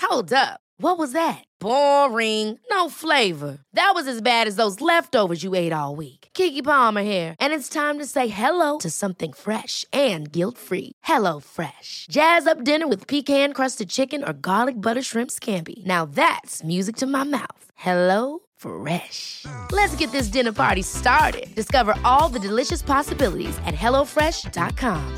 Hold up. What was that? Boring. No flavor. That was as bad as those leftovers you ate all week. Keke Palmer here, and it's time to say hello to something fresh and guilt-free. Hello Fresh. Jazz up dinner with pecan-crusted chicken or garlic butter shrimp scampi. Now that's music to my mouth. Hello Fresh. Let's get this dinner party started. Discover all the delicious possibilities at hellofresh.com.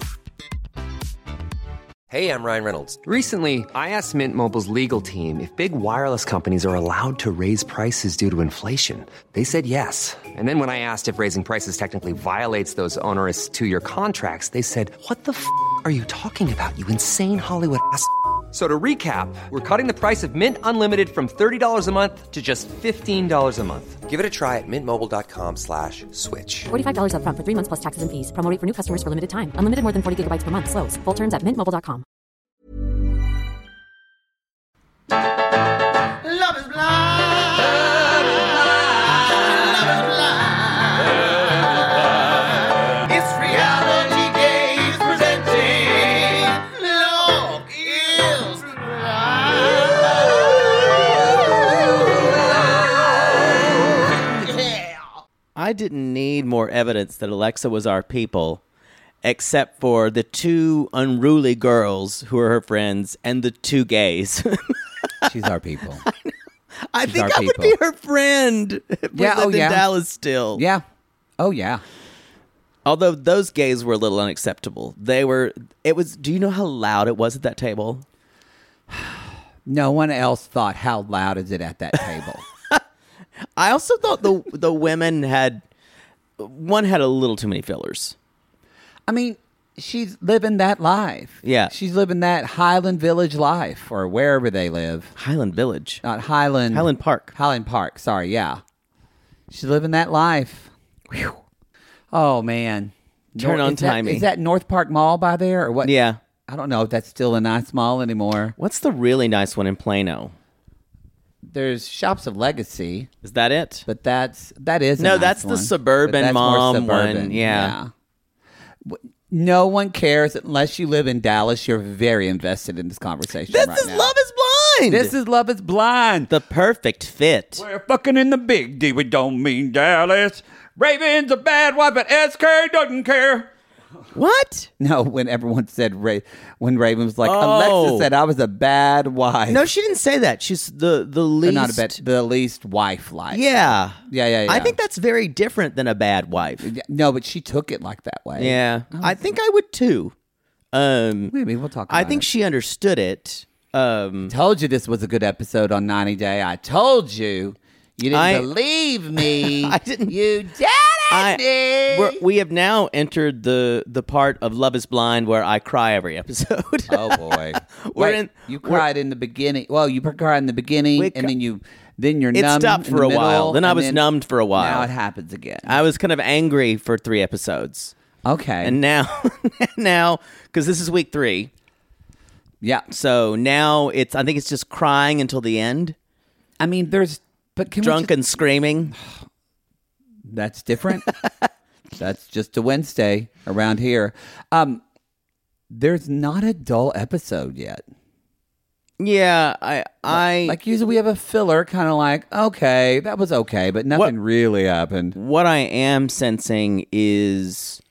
Hey, I'm Ryan Reynolds. Recently, I asked Mint Mobile's legal team if big wireless companies are allowed to raise prices due to inflation. They said yes. And then when I asked if raising prices technically violates those onerous two-year contracts, they said, "What the f*** are you talking about, you insane Hollywood ass?" So to recap, we're cutting the price of Mint Unlimited from $30 a month to just $15 a month. Give it a try at mintmobile.com/switch. $45 up front for 3 months plus taxes and fees. Promo rate for new customers for limited time. Unlimited more than 40 gigabytes per month. Slows full terms at mintmobile.com. Love is blind. Love is blind. It's Reality Gaze presenting Love is Blind. Yeah. I didn't need more evidence that Alexa was our people, except for the two unruly girls who are her friends and the two gays. She's our people. I She's think our I would be people. her friend if we Yeah, lived oh, yeah. in Dallas still. Yeah. Oh, yeah. Although those gays were a little unacceptable. Do you know how loud it was at that table? No one else thought, how loud is it at that table? I also thought the women had a little too many fillers. I mean, she's living that life. Yeah. She's living that Highland Village life, or wherever they live. Highland Village. Not Highland. Highland Park. Highland Park, sorry, yeah. She's living that life. Whew. Oh, man. Turn on timing. Is that North Park Mall by there, or what? Yeah. I don't know if that's still a nice mall anymore. What's the really nice one in Plano? There's Shops of Legacy, Is that it? but that is a No, nice that's the one. suburban But that's more mom suburban, one, yeah. No one cares unless you live in Dallas. You're very invested in this conversation This right is now. Love is Blind. This is Love is Blind. the perfect fit. We're fucking in the big D. We don't mean Dallas. Raven's a bad wife, but SK doesn't care. What? No, when everyone said when Raven was like, Oh. Alexa said I was a bad wife. No, she didn't say that. She's the least. not a bad, the least wife-like. Yeah. Yeah. I think that's very different than a bad wife. No, but she took it like that way. Yeah. I think I would too. Maybe we'll talk about I think it. she understood it. Told you this was a good episode on 90 Day. I told you. You didn't believe me. I didn't. You didn't. We have now entered the part of Love is Blind where I cry every episode. Oh boy. You cried in the beginning. Well, you cried in the beginning, and then you're It numb. stopped in for the a while. middle, Then I and was numbed for a while. Now it happens again. I was kind of angry for 3 episodes. Okay. And now, because this is week 3. Yeah. So now I think it's just crying until the end. I mean, but can Drunk we and screaming. That's different. That's just a Wednesday around here. There's not a dull episode yet. Yeah, I like usually we have a filler, kind of like, okay, that was okay, but nothing really happened. What I am sensing is,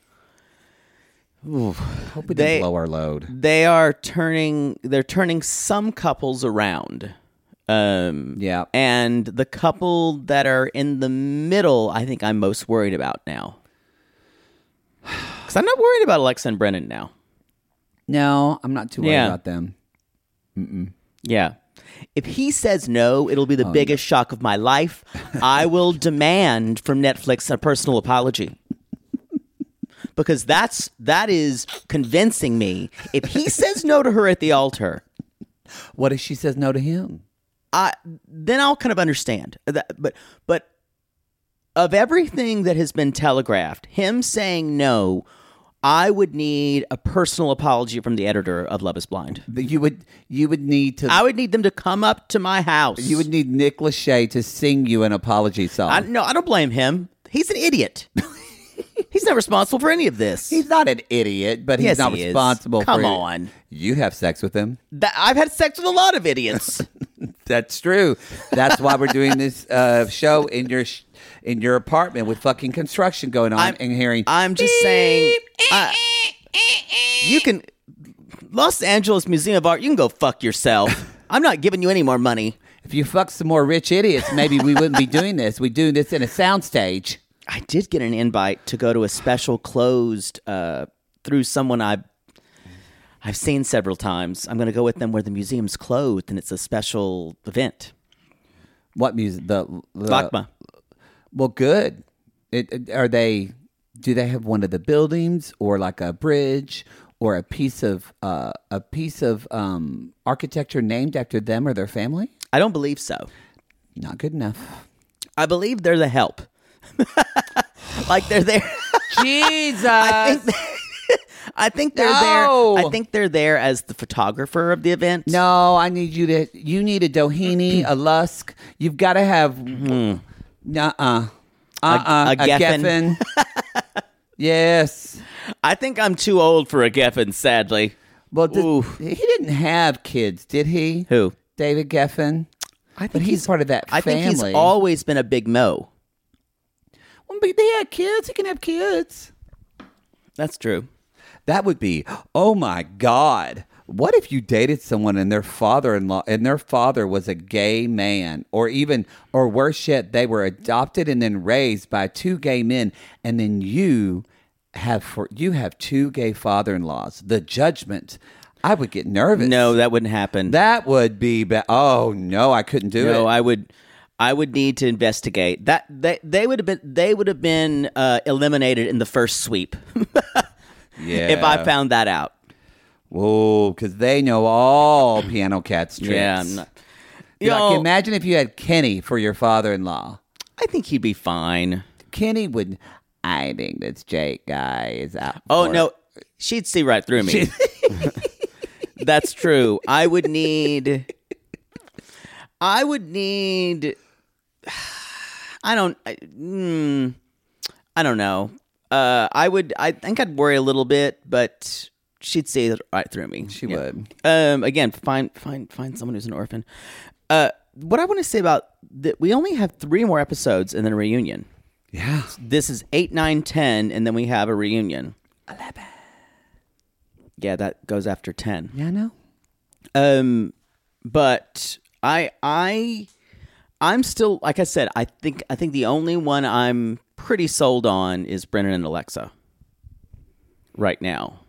Hope we didn't blow our load. they're turning some couples around. Yeah. And the couple that are in the middle, I think I'm most worried about now. Because I'm not worried about Alexa and Brennan now. No, I'm not too worried Yeah. about them. Yeah. If he says no, it'll be the biggest shock of my life. I will demand from Netflix a personal apology. Because that is convincing me. If he says no to her at the altar, What if she says no to him? then I'll kind of understand. But of everything that has been telegraphed, him saying no, I would need a personal apology from the editor of Love is Blind. You would need to. I would need them to come up to my house. You would need Nick Lachey to sing you an apology song. No, I don't blame him. He's an idiot. He's not responsible for any of this. He's not an idiot, but he's Yes, not he is. responsible Come for on. You have sex with him. I've had sex with a lot of idiots. That's true. That's why we're doing this show in your apartment with fucking construction going on and hearing. I'm just saying, you can. Los Angeles Museum of Art, you can go fuck yourself. I'm not giving you any more money. If you fuck some more rich idiots, maybe we wouldn't be doing this. We're doing this in a soundstage. I did get an invite to go to a special closed through someone I've seen several times. I'm going to go with them where the museum's closed and it's a special event. What music? The LACMA. Well, good. Do they have one of the buildings or like a bridge or a piece of architecture named after them or their family? I don't believe so. Not good enough. I believe they're the help. Like they're there. Jesus. I think they're No. there. I think they're there as the photographer of the event. No, I need you need a Doheny, a Lusk. You've got to have a Geffen. Yes. I think I'm too old for a Geffen, sadly. Well, Ooh. he didn't have kids, did he? Who? David Geffen. I think But he's part of that I think he's family. always been a big Mo. Well, but they had kids. He can have kids. That's true. That would be, oh my God. What if you dated someone and their father-in-law and their father was a gay man, or worse yet, they were adopted and then raised by two gay men, and then you have two gay father-in-laws? The judgment. I would get nervous. No, that wouldn't happen. That would be bad. Oh no, I couldn't do it. No, I would need to investigate. That they would have been eliminated in the first sweep. Yeah. If I found that out. Whoa, because they know all Piano Cat's tricks. Yeah, I'm not. Imagine if you had Kenny for your father-in-law. I think he'd be fine. Kenny would. I think this Jake guy is out. Oh for no, it." she'd see right through me. That's true. I would need. I don't know. I think I'd worry a little bit, but she'd see it right through me. She would. Again, find someone who's an orphan. What I want to say about that, we only have 3 more episodes and then a reunion. Yeah. This is 8, 9, 10, and then we have a reunion. 11. Yeah, that goes after 10. Yeah, I know. But I'm still, like I said, I think the only one I'm pretty sold on is Brennan and Alexa right now.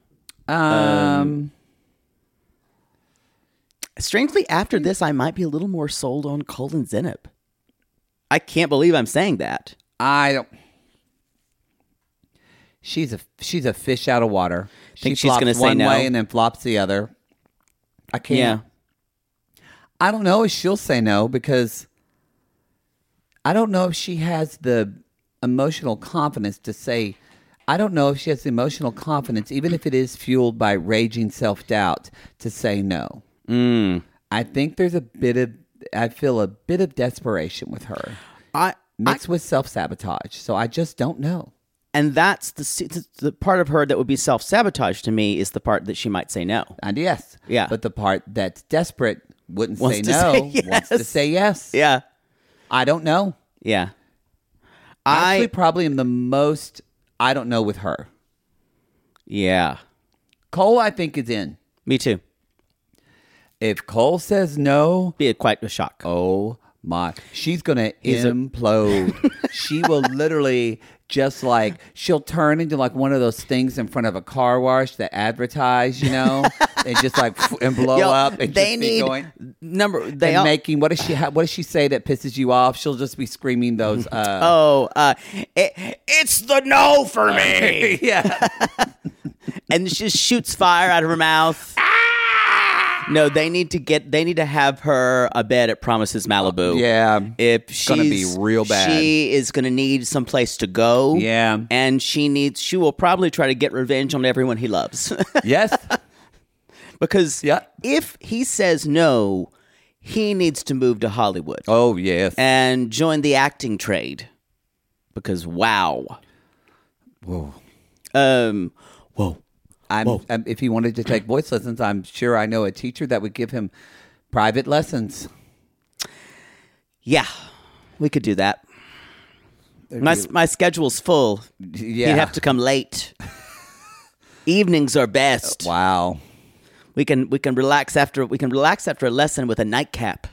Strangely, after this, I might be a little more sold on Cole and Zenib. I can't believe I'm saying that. I don't. She's a fish out of water. Think She she's flops gonna say one no? way and then flops the other. I can't. Yeah. I don't know if she'll say no because I don't know if she has the emotional confidence to say. I don't know if she has the emotional confidence, even if it is fueled by raging self-doubt, to say no. I think there's I feel a bit of desperation with her. Mixed with self-sabotage. So I just don't know. And that's the part of her that would be self-sabotage to me is the part that she might say no. And yes. Yeah. But the part that's desperate wants to say no, say yes. wants to say yes. Yeah. I don't know. Yeah. Actually, probably am the most I don't know with her. Yeah. Cole, I think, is in. Me too. If Cole says no, Be quite a shock. oh my, she's going to implode. She will literally just like, she'll turn into like one of those things in front of a car wash that advertise, and just like, and blow Yo, up and they just need be going. They And all, making, what does she say that pisses you off? She'll just be screaming those. it's the no for me. Yeah. And she just shoots fire out of her mouth. No, they need to have her a bed at Promises Malibu. Yeah. If It's gonna be real bad. She is going to need some place to go. Yeah. And she will probably try to get revenge on everyone he loves. Yes. Because Yeah. if he says no, he needs to move to Hollywood Oh, yes. and join the acting trade. Because wow. Whoa. Whoa. If he wanted to take voice lessons, I'm sure I know a teacher that would give him private lessons. Yeah, we could do that. My schedule's full. Yeah. He'd have to come late. Evenings are best. Wow. We can relax after a lesson with a nightcap.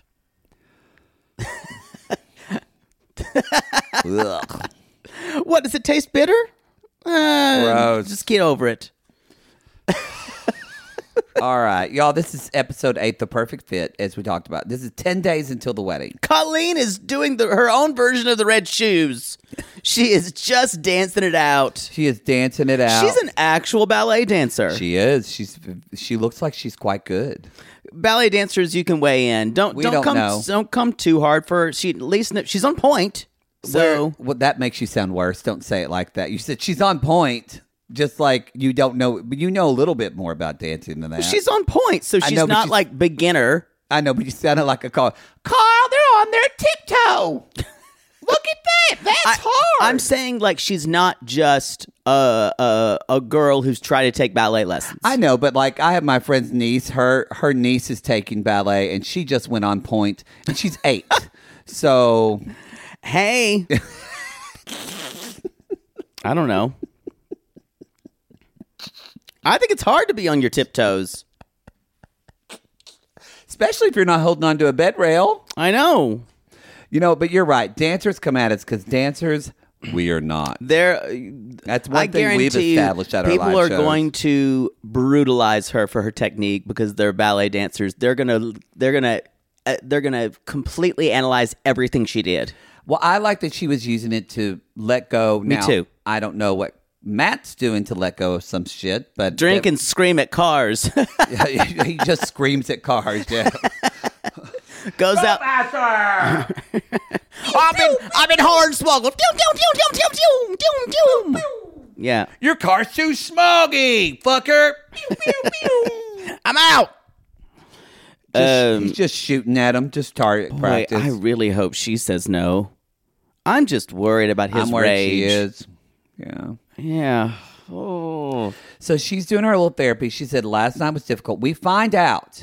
Ugh. What, does it taste bitter? Gross. Just get over it. All right, y'all, this is episode 8, The Perfect Fit, as we talked about. This is 10 days until the wedding. Colleen is doing her own version of the red shoes. She is just dancing it out. She is dancing it out. She's an actual ballet dancer. She is. She looks like she's quite good. Ballet dancers, you can weigh in. Don't come too hard for her. She's on point. So Well, that makes you sound worse. Don't say it like that. You said she's on point. Just like you don't know, but you know a little bit more about dancing than that. she's on point, so she's not like beginner. I know, but you sounded like a Carl. Carl, they're on their tiptoe. Look at that. That's hard. I'm saying like she's not just a girl who's trying to take ballet lessons. I know, but like I have my friend's niece. Her niece is taking ballet, and she just went on point, and she's 8. So, hey, I don't know. I think it's hard to be on your tiptoes. especially if you're not holding on to a bed rail. I know. You know, but you're right. Dancers come at us because dancers, we are not. That's one thing we've established at our live shows. People are going to brutalize her for her technique because they're ballet dancers. They're gonna completely analyze everything she did. Well, I like that she was using it to let go. Me too. I don't know what Matt's doing to let go of some shit, but drink and scream at cars. He just screams at cars. Yeah. Goes out. I've been hornswoggled. Yeah. Your car's too smoggy, fucker. I'm out. He's just shooting at him. Just target practice. I really hope she says no. I'm just worried about his I'm worried rage. she is. Yeah. Yeah. Oh. So she's doing her little therapy. She said last night was difficult. We find out.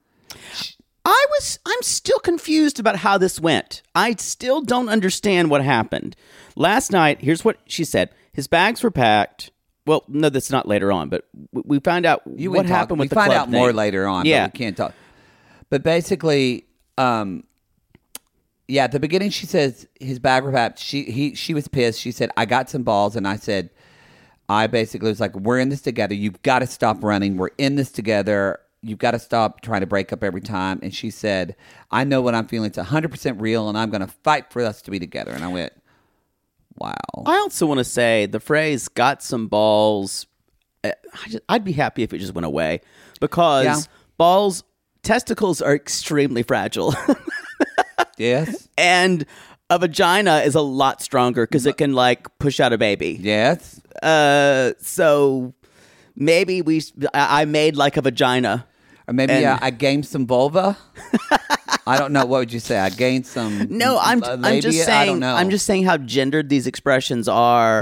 I'm still confused about how this went. I still don't understand what happened. Last night, here's what she said. His bags were packed. Well, no, that's not later on, but we find out what happened with the club thing. We find out more later on, yeah. But we can't talk. But basically, at the beginning she says his bag were packed. She was pissed. She said, I got some balls, and I said, I basically was like, we're in this together. You've got to stop running. We're in this together. You've got to stop trying to break up every time. And she said, I know what I'm feeling. It's 100% real, and I'm going to fight for us to be together. And I went, wow. I also want to say the phrase got some balls, I'd be happy if it just went away because testicles are extremely fragile. Yes. And a vagina is a lot stronger because it can like push out a baby. Yes. So maybe I made like a vagina. Or maybe I gained some vulva. I don't know. What would you say? I gained some. No, I'm just saying. I don't know. I'm just saying how gendered these expressions are.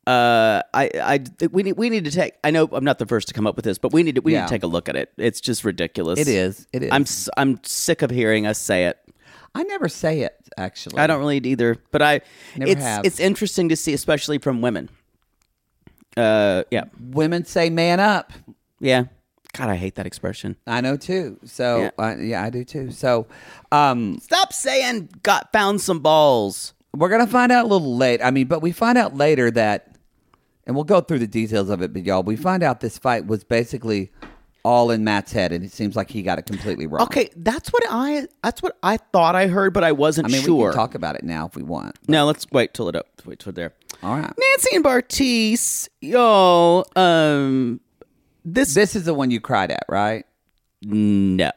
We need to take. I know I'm not the first to come up with this, but we need to take a look at it. It's just ridiculous. It is. It is. I'm sick of hearing us say it. I never say it. Actually, I don't really either. But have. It's interesting to see, especially from women. Yeah. Women say "man up." Yeah. God, I hate that expression. I know too. So I do too. So stop saying found some balls. We're gonna find out a little late. But we find out later that, and we'll go through the details of it. But y'all, we find out this fight was basically all in Matt's head, and it seems like he got it completely wrong. Okay, that's what I thought I heard, but I wasn't sure. We can talk about it now if we want. No, let's wait till there. All right, Nancy and Bartise, yo, This is the one you cried at, right? No.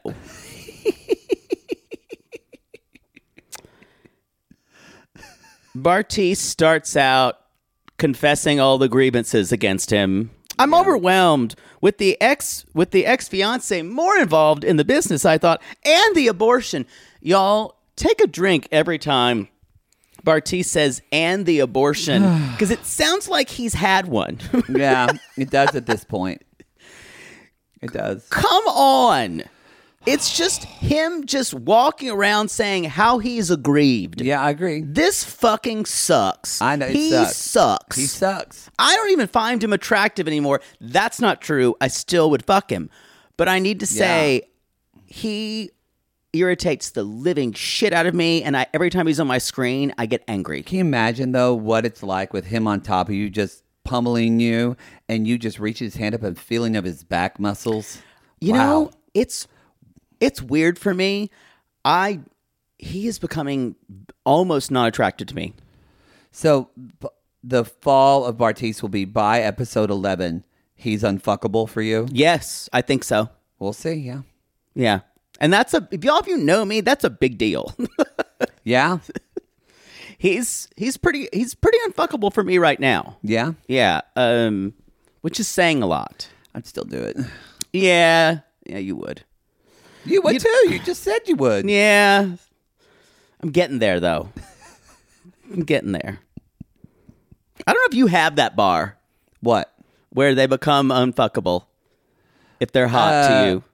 Bartise starts out confessing all the grievances against him. I'm overwhelmed with the ex-fiance more involved in the business, I thought, and the abortion. Y'all, take a drink every time Bartiz says, and the abortion, because it sounds like he's had one. Yeah, it does at this point. It does. Come on. It's just him just walking around saying how he's aggrieved. Yeah, I agree. This fucking sucks. I know, it he sucks. sucks. He sucks. I don't even find him attractive anymore. That's not true. I still would fuck him. But I need to say, he irritates the living shit out of me, and every time he's on my screen, I get angry. Can you imagine, though, what it's like with him on top of you, just pummeling you, and you just reach his hand up and feeling of his back muscles? You Wow. know, it's weird for me. He is becoming almost not attracted to me. So the fall of Bartiz will be by episode 11. He's unfuckable for you? Yes, I think so. We'll see, yeah. Yeah. And if y'all of you know me, that's a big deal. Yeah? He's pretty unfuckable for me right now. Yeah? Yeah. Which is saying a lot. I'd still do it. Yeah. Yeah, you would. You would too. You just said you would. Yeah. I'm getting there though. I'm getting there. I don't know if you have that bar What? where they become unfuckable if they're hot to you.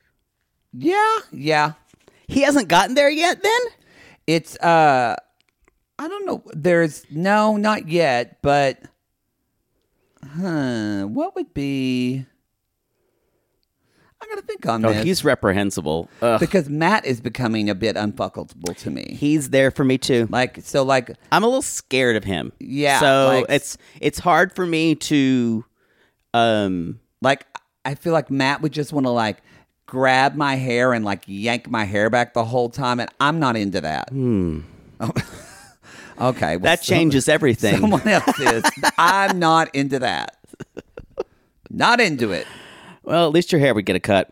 Yeah. He hasn't gotten there yet then? It's I don't know. No, not yet, but what would be I gotta think on Oh, this. he's reprehensible. Ugh. Because Matt is becoming a bit unfuckable to me. He's there for me too. Like I'm a little scared of him. Yeah, So like- it's hard for me to I feel like Matt would just want to grab my hair and yank my hair back the whole time, and I'm not into that. Oh. Okay, well, that changes everything. Someone else is. I'm not into that. Not into it. Well, at least your hair would get a cut.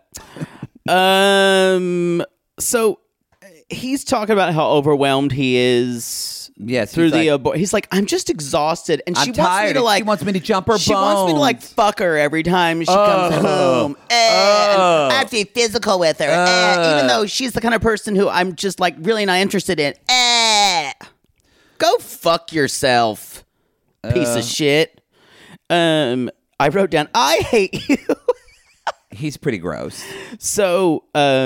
So he's talking about how overwhelmed he is. Yes, through he's the he's like, I'm just exhausted, and I'm tired. She wants me to jump her She wants me to bones. fuck her every time she comes home. I have to be physical with her, even though she's the kind of person who I'm just really not interested in. Go fuck yourself, piece of shit. I wrote down, I hate you. He's pretty gross. So,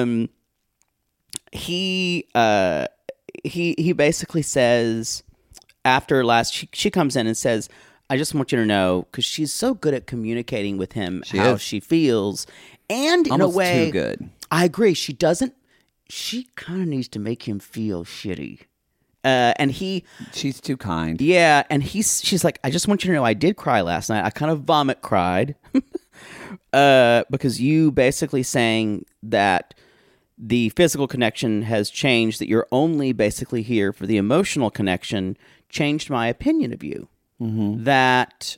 he basically says after she comes in and says, I just want you to know, because she's so good at communicating with him how she feels, and in Almost a way, too good. I agree. She kind of needs to make him feel shitty. And She's too kind. yeah, and she's like, I just want you to know I did cry last night. I kind of vomit cried because you basically saying that the physical connection has changed, that you're only basically here for the emotional connection, changed my opinion of you. Mm-hmm. That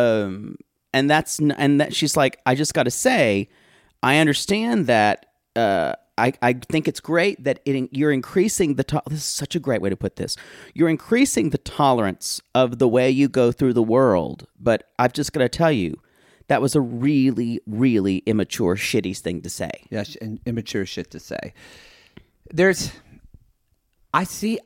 she's like, I just got to say, I understand that. I think it's great that you're increasing this is such a great way to put this. You're increasing the tolerance of the way you go through the world, but I've just got to tell you, that was a really, really immature, shitty thing to say. Yeah, immature shit to say. I see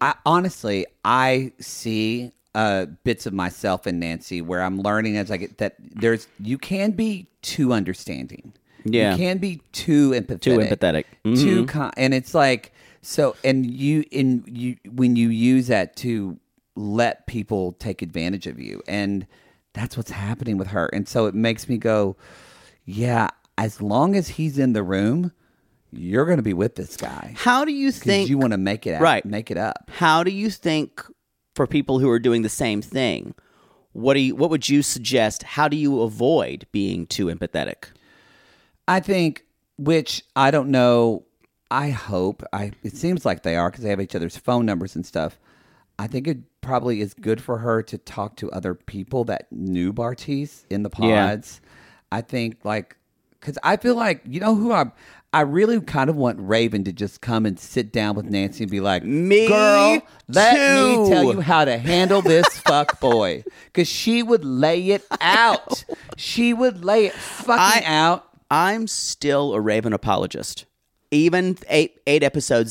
bits of myself in Nancy where I'm learning as I get that you can be too understanding. Yeah. You can be too empathetic. Mm-hmm. And it's like, so, and when you use that to let people take advantage of you, and that's what's happening with her. And so it makes me go, yeah, as long as he's in the room, you're going to be with this guy. How do you think you want to make it right? Make it up. How do you think for people who are doing the same thing? What would you suggest? How do you avoid being too empathetic? I think, which I don't know. I hope it seems like they are because they have each other's phone numbers and stuff. I think it probably is good for her to talk to other people that knew Bartiz in the pods. Yeah. I think because I feel like, you know who I really kind of want Raven to just come and sit down with Nancy and be like, me girl, let too. me tell you how to handle this fuck boy. Because she would lay it out. She would lay it fucking out. I'm still a Raven apologist, even eight episodes in.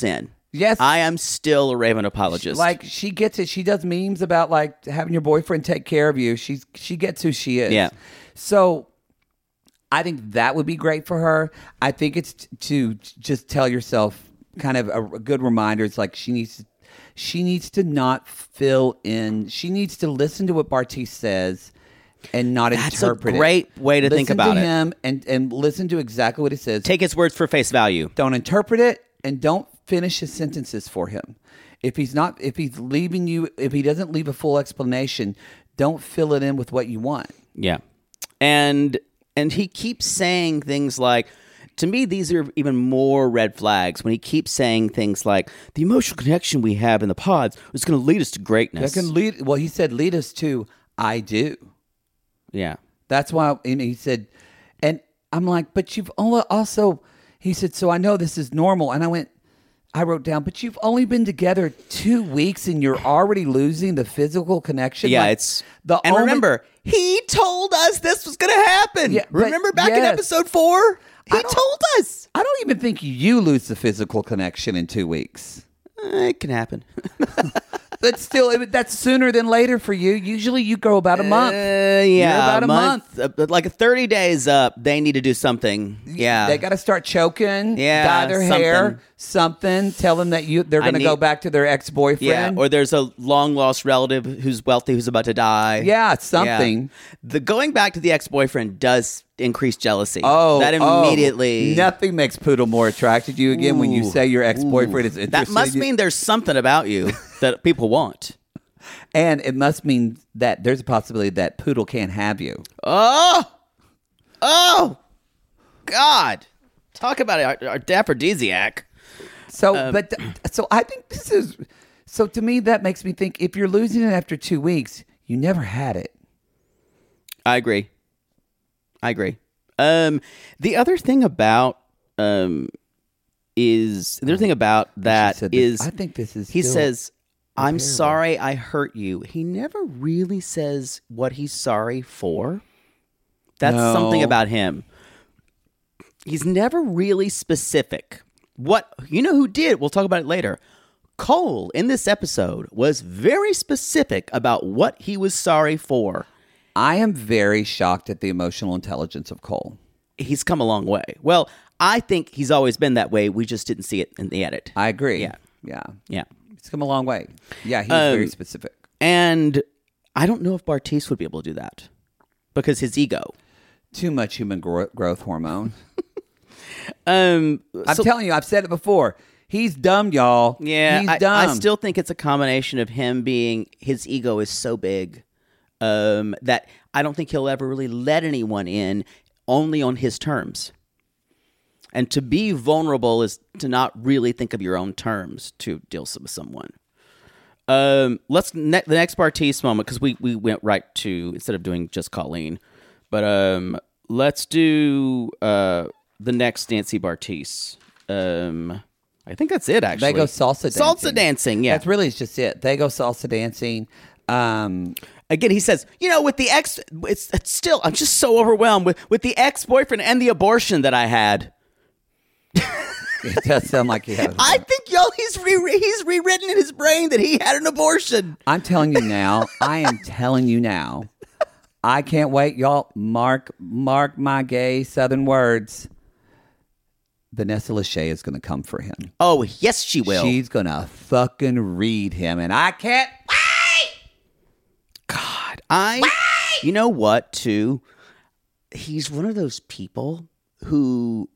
Yes. I am still a Raven apologist. Like, she gets it. She does memes about, like, having your boyfriend take care of you. She gets who she is. Yeah. So I think that would be great for her. I think it's to just tell yourself kind of a good reminder. It's like she needs to not fill in. She needs to listen to what Bartise says and not That's interpret it. a great way to think about it. Listen to him and listen to exactly what he says. Take his words for face value. Don't interpret it, and don't finish his sentences for him. If he doesn't leave a full explanation, don't fill it in with what you want. Yeah. And he keeps saying things like, to me, these are even more red flags when he keeps saying things like, the emotional connection we have in the pods is going to lead us to greatness. He said, lead us to I do. Yeah. That's why he said, and I'm like, but you've also, he said, so I know this is normal. And I wrote down, but you've only been together 2 weeks and you're already losing the physical connection. Yeah, like, remember, he told us this was going to happen. Yeah, remember back in episode 4? He told us. I don't even think you lose the physical connection in 2 weeks. It can happen. But still, that's sooner than later for you. Usually you go about a month. Yeah, You're about a month. Like 30 days up, they need to do something. Yeah. They got to start choking, Yeah, dye their hair, something. Tell them that they're going to go back to their ex-boyfriend. Yeah, or there's a long-lost relative who's wealthy who's about to die. Yeah, something. Yeah. The going back to the ex-boyfriend does increase jealousy. That immediately. Nothing makes Poodle more attracted to you again when you say your ex-boyfriend is interested. That must mean there's something about you that people want. And it must mean that there's a possibility that Poodle can't have you. Oh, God. Talk about our aphrodisiac. So, so I think this is, so to me, that makes me think if you're losing it after 2 weeks, you never had it. I agree. The other thing about that is, I think this is. He still says, "I'm terrible. sorry I hurt you." He never really says what he's sorry for. That's something about him. He's never really specific. Who did? We'll talk about it later. Cole in this episode was very specific about what he was sorry for. I am very shocked at the emotional intelligence of Cole. He's come a long way. Well, I think he's always been that way. We just didn't see it in the edit. I agree. Yeah. He's come a long way. Yeah, he's very specific. And I don't know if Bartise would be able to do that because his ego. Too much human growth hormone. I'm telling you, I've said it before. He's dumb, y'all. Yeah, he's dumb. I still think it's a combination of him his ego is so big that I don't think he'll ever really let anyone in only on his terms. And to be vulnerable is to not really think of your own terms to deal with someone. The next Bartise moment, because we went right to, instead of doing just Colleen, but let's do the next Nancy Bartise. I think that's it, actually. They go salsa dancing. Salsa dancing, yeah. That's really just it. They go salsa dancing. Again, he says, with the ex, it's still, I'm just so overwhelmed with the ex-boyfriend and the abortion that I had. It does sound like he had. I think, he's rewritten in his brain that he had an abortion. I'm telling you now. I am telling you now. I can't wait, y'all. Mark my gay Southern words. Vanessa Lachey is going to come for him. Oh, yes, she will. She's going to fucking read him, and I can't wait. God, you know what, too? He's one of those people who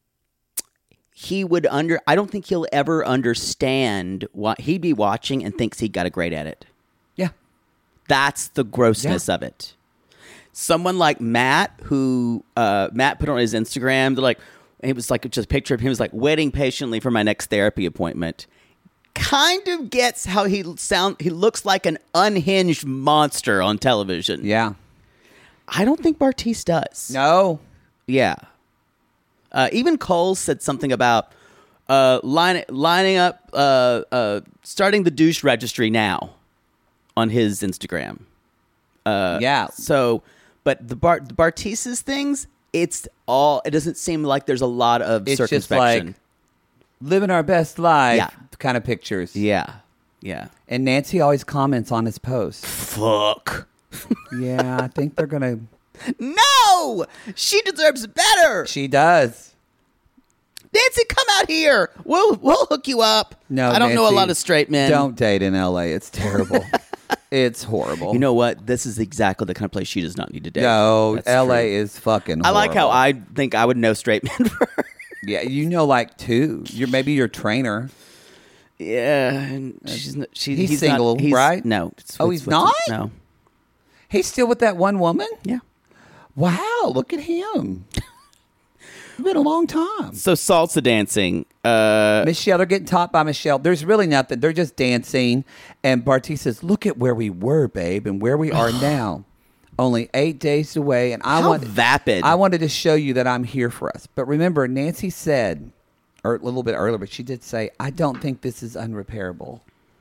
I don't think he'll ever understand what he'd be watching and thinks he got a great edit. Yeah. That's the grossness of it. Someone like Matt, who Matt put on his Instagram, it was like just a picture of him. He was like waiting patiently for my next therapy appointment. Kind of gets how he looks like an unhinged monster on television. Yeah. I don't think Bartise does. No. Yeah. Even Cole said something about lining up, starting the douche registry now on his Instagram. Yeah. So, but the Bartise's things, it doesn't seem like there's a lot of It's circumspection. just like living our best life. Yeah. kind of pictures. Yeah. Yeah. And Nancy always comments on his posts. Fuck. Yeah, I think they're gonna. No! She deserves better. She does. Nancy, come out here. We'll hook you up. No, I don't know a Nancy, lot of straight men. Don't date in L.A. It's terrible. It's horrible. You know what? This is exactly the kind of place she does not need to date. No, That's L.A. true. is fucking I like how horrible. I think I would know straight men for her. Yeah, you know, like two. Maybe your trainer. Yeah, and he's single, not, he's, right? No. Oh, he's not? No. He's still with that one woman? Yeah. Wow, look at him. It's been a long time. So salsa dancing. Michelle, they're getting taught by Michelle. There's really nothing. They're just dancing. And Barty says, look at where we were, babe, and where we are now. Only 8 days away. And How vapid. I wanted to show you that I'm here for us. But remember, Nancy said, or a little bit earlier, but she did say, I don't think this is unrepairable.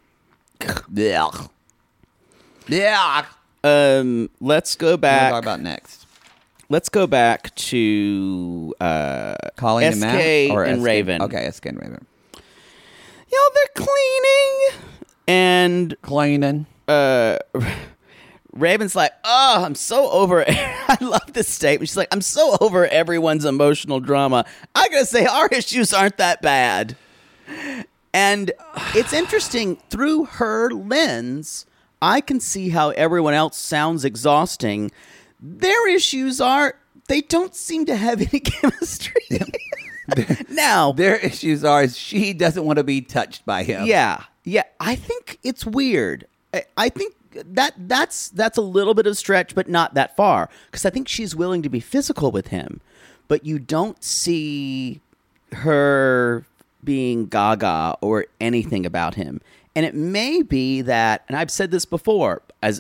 Yeah. Yeah. Let's go What are we back. talking about next? Let's go back to Colleen and SK Matt? Or and SK? Raven. Okay, SK and Raven. They're cleaning. And Cleaning. Raven's like, oh, I'm so over it. I love this statement. She's like, I'm so over everyone's emotional drama. I gotta say, our issues aren't that bad. And it's interesting, through her lens, I can see how everyone else sounds exhausting. Their issues are, they don't seem to have any chemistry. Now, Their issues are she doesn't want to be touched by him. yeah, I think it's weird. I think that's a little bit of a stretch, but not that far, because I think she's willing to be physical with him, but you don't see her being gaga or anything about him. And it may be that, and I've said this before, as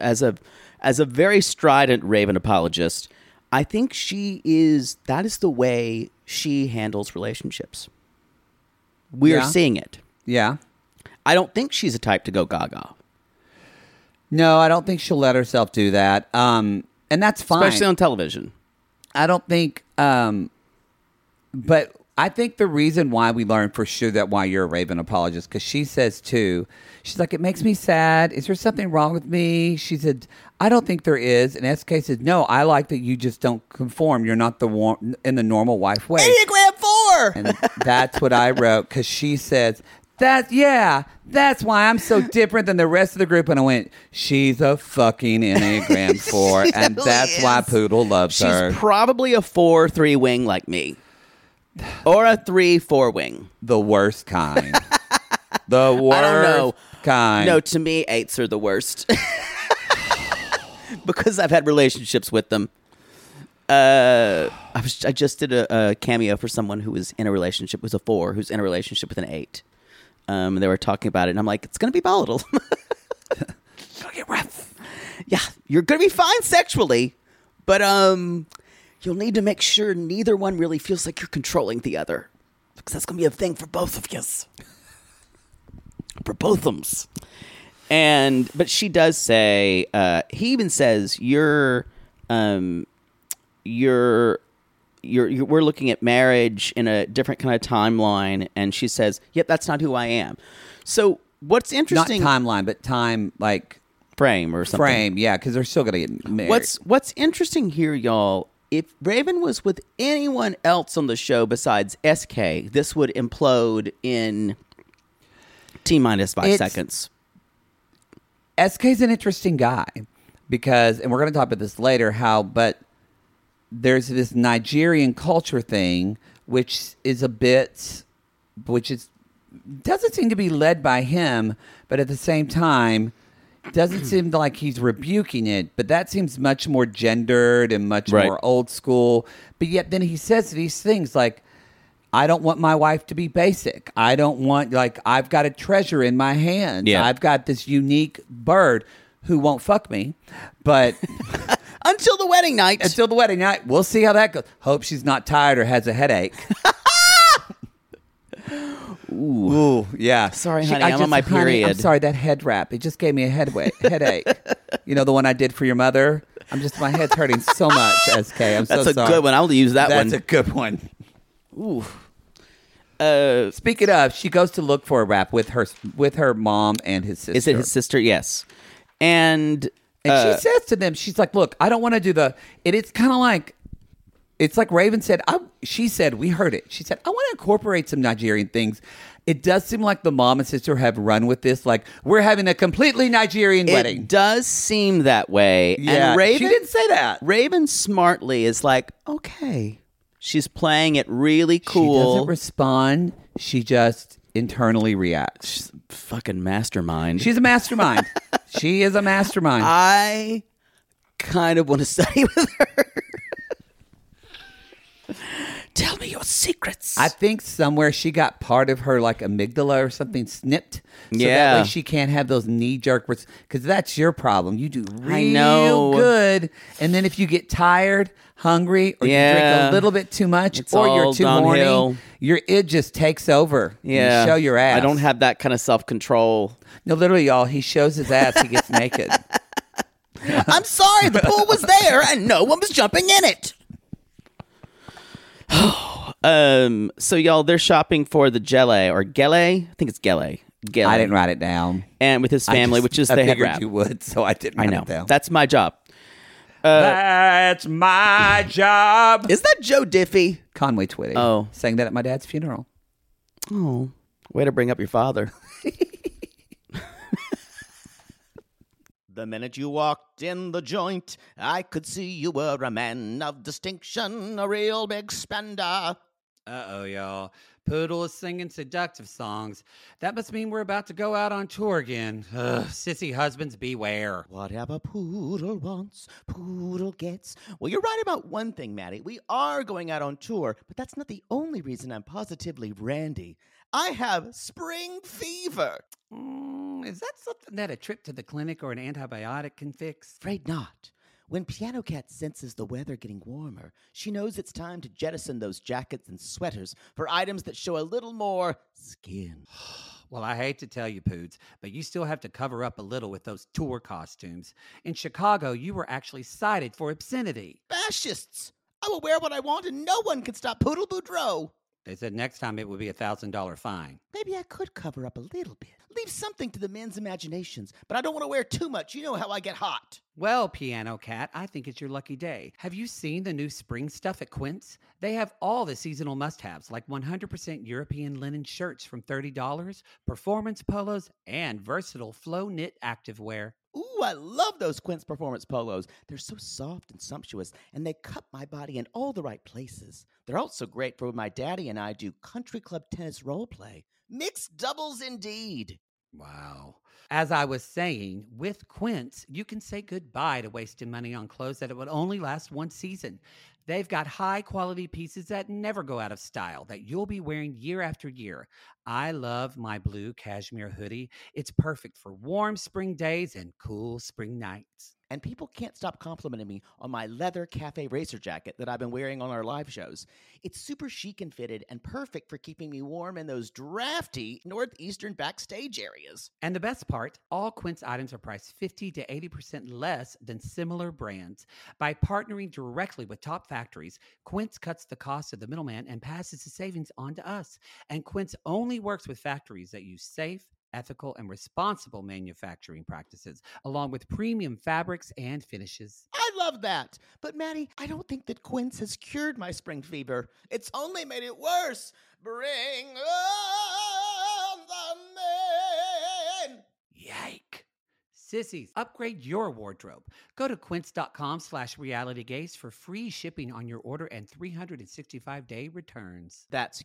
a very strident Raven apologist, I think that is the way she handles relationships. We're Yeah. seeing it. Yeah. I don't think she's a type to go gaga. No, I don't think she'll let herself do that. And that's fine. Especially on television. I don't think, but I think the reason why we learned for sure that why you're a Raven apologist, because she says too, she's like, it makes me sad. Is there something wrong with me? She said, I don't think there is. And SK said, no, I like that you just don't conform. You're not in the normal wife way. Enneagram 4! And that's what I wrote, because she says, that's why I'm so different than the rest of the group. And I went, she's a fucking Enneagram 4. And really that's why is. Poodle loves her. She's probably a 4-3 wing like me. Or a 3-4 wing. The worst kind. The worst I don't know. kind. No, to me, 8s are the worst. Because I've had relationships with them. I just did a cameo for someone who was in a relationship with a 4, who's in a relationship with an 8. And they were talking about it, and I'm like, it's going to be volatile. It's going to get rough. Yeah, you're going to be fine sexually, but you'll need to make sure neither one really feels like you're controlling the other, because that's going to be a thing for both of yous. For both of them. But she does say, he even says, we're looking at marriage in a different kind of timeline, and she says, yep, that's not who I am. So what's interesting, Not timeline, but time, like frame or something. frame, yeah, because they're still going to get married. What's interesting here, y'all, if Raven was with anyone else on the show besides SK, this would implode in T-minus 5 seconds. SK's an interesting guy because, and we're going to talk about this later, but there's this Nigerian culture thing, which doesn't seem to be led by him, but at the same time, doesn't seem like he's rebuking it, but that seems much more gendered and much more old school. But yet then he says these things like, I don't want my wife to be basic. I don't want, I've got a treasure in my hands. Yeah. I've got this unique bird who won't fuck me, but... Until the wedding night. Until the wedding night. We'll see how that goes. Hope she's not tired or has a headache. Ooh, yeah. Sorry, honey, I'm on my period. I'm sorry, that head wrap. It just gave me a headache. You know, the one I did for your mother? My head's hurting so much, SK. I'm so sorry. That's a good one. I'll use that one. That's a good one. Ooh. Speaking of, she goes to look for a rap with her mom and his sister. Is it his sister? Yes. And she says to them, she's like, look, I don't want to do it's kind of like, it's like Raven said, she said, we heard it. She said, I want to incorporate some Nigerian things. It does seem like the mom and sister have run with this. Like, we're having a completely Nigerian wedding. It does seem that way. Yeah, and Raven, she didn't say that. Raven smartly is like, okay. She's playing it really cool. She doesn't respond. She just internally reacts. She's a fucking mastermind. She's a mastermind. She is a mastermind. I kind of want to study with her. Tell me your secrets. I think somewhere she got part of her like amygdala or something snipped. So Yeah. that way she can't have those knee jerk, because that's your problem. You do real know. good. And then if you get tired, hungry, or you drink Yeah. a little bit too much, It's or you're all too downhill. horny, it just takes over. Yeah. You show your ass. I don't have that kind of self-control. No, literally, y'all, he shows his ass, he gets naked. I'm sorry, the pool was there and no one was jumping in it. So y'all, they're shopping for the Gele or Gele. I think it's Gele. Gele. I didn't write it down. And with his family, which is I the head figured wrap. you would, so I didn't I write know. it down. That's my job. That's my job. Is that Joe Diffie? Conway Twitty. Oh. Sang that at my dad's funeral. Oh, way to bring up your father. The minute you walked in the joint, I could see you were a man of distinction, a real big spender. Uh-oh, y'all. Poodle is singing seductive songs. That must mean we're about to go out on tour again. Ugh, sissy husbands, beware. Whatever Poodle wants, Poodle gets. Well, you're right about one thing, Maddie. We are going out on tour, but that's not the only reason I'm positively randy. I have spring fever. Is that something that a trip to the clinic or an antibiotic can fix? Afraid not. When Piano Cat senses the weather getting warmer, she knows it's time to jettison those jackets and sweaters for items that show a little more skin. Well, I hate to tell you, Poods, but you still have to cover up a little with those tour costumes. In Chicago, you were actually cited for obscenity. Fascists! I will wear what I want and no one can stop Poodle Boudreaux. They said next time it would be a $1,000 fine. Maybe I could cover up a little bit. Leave something to the men's imaginations, but I don't want to wear too much. You know how I get hot. Well, Piano Cat, I think it's your lucky day. Have you seen the new spring stuff at Quince? They have all the seasonal must-haves, like 100% European linen shirts from $30, performance polos, and versatile flow knit activewear. Ooh, I love those Quince Performance polos. They're so soft and sumptuous, and they cut my body in all the right places. They're also great for when my daddy and I do country club tennis role play. Mixed doubles indeed. Wow. As I was saying, with Quince, you can say goodbye to wasting money on clothes that it would only last one season. They've got high-quality pieces that never go out of style, that you'll be wearing year after year. I love my blue cashmere hoodie. It's perfect for warm spring days and cool spring nights. And people can't stop complimenting me on my leather cafe racer jacket that I've been wearing on our live shows. It's super chic and fitted and perfect for keeping me warm in those drafty northeastern backstage areas. And the best part, all Quince items are priced 50 to 80% less than similar brands. By partnering directly with top factories, Quince cuts the cost of the middleman and passes the savings on to us. And Quince only works with factories that use safe, ethical, and responsible manufacturing practices, along with premium fabrics and finishes. I love that. But Maddie, I don't think that Quince has cured my spring fever. It's only made it worse. Bring on the men. Yike. Sissies, upgrade your wardrobe. Go to quince.com/realitygaze for free shipping on your order and 365-day returns. That's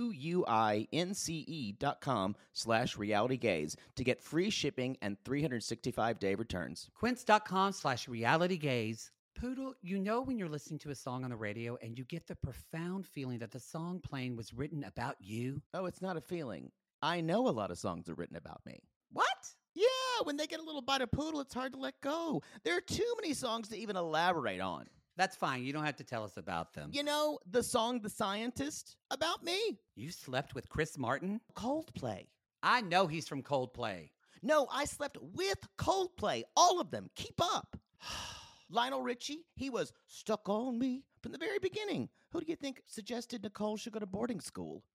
QUINCE.com/realitygaze to get free shipping and 365-day returns. Quince.com/realitygaze. Poodle, you know when you're listening to a song on the radio and you get the profound feeling that the song playing was written about you? Oh, it's not a feeling. I know a lot of songs are written about me. What? Yeah, when they get a little bite of Poodle, it's hard to let go. There are too many songs to even elaborate on. That's fine. You don't have to tell us about them. You know, the song The Scientist, about me. You slept with Chris Martin? Coldplay. I know he's from Coldplay. No, I slept with Coldplay. All of them. Keep up. Lionel Richie, he was stuck on me from the very beginning. Who do you think suggested Nicole should go to boarding school?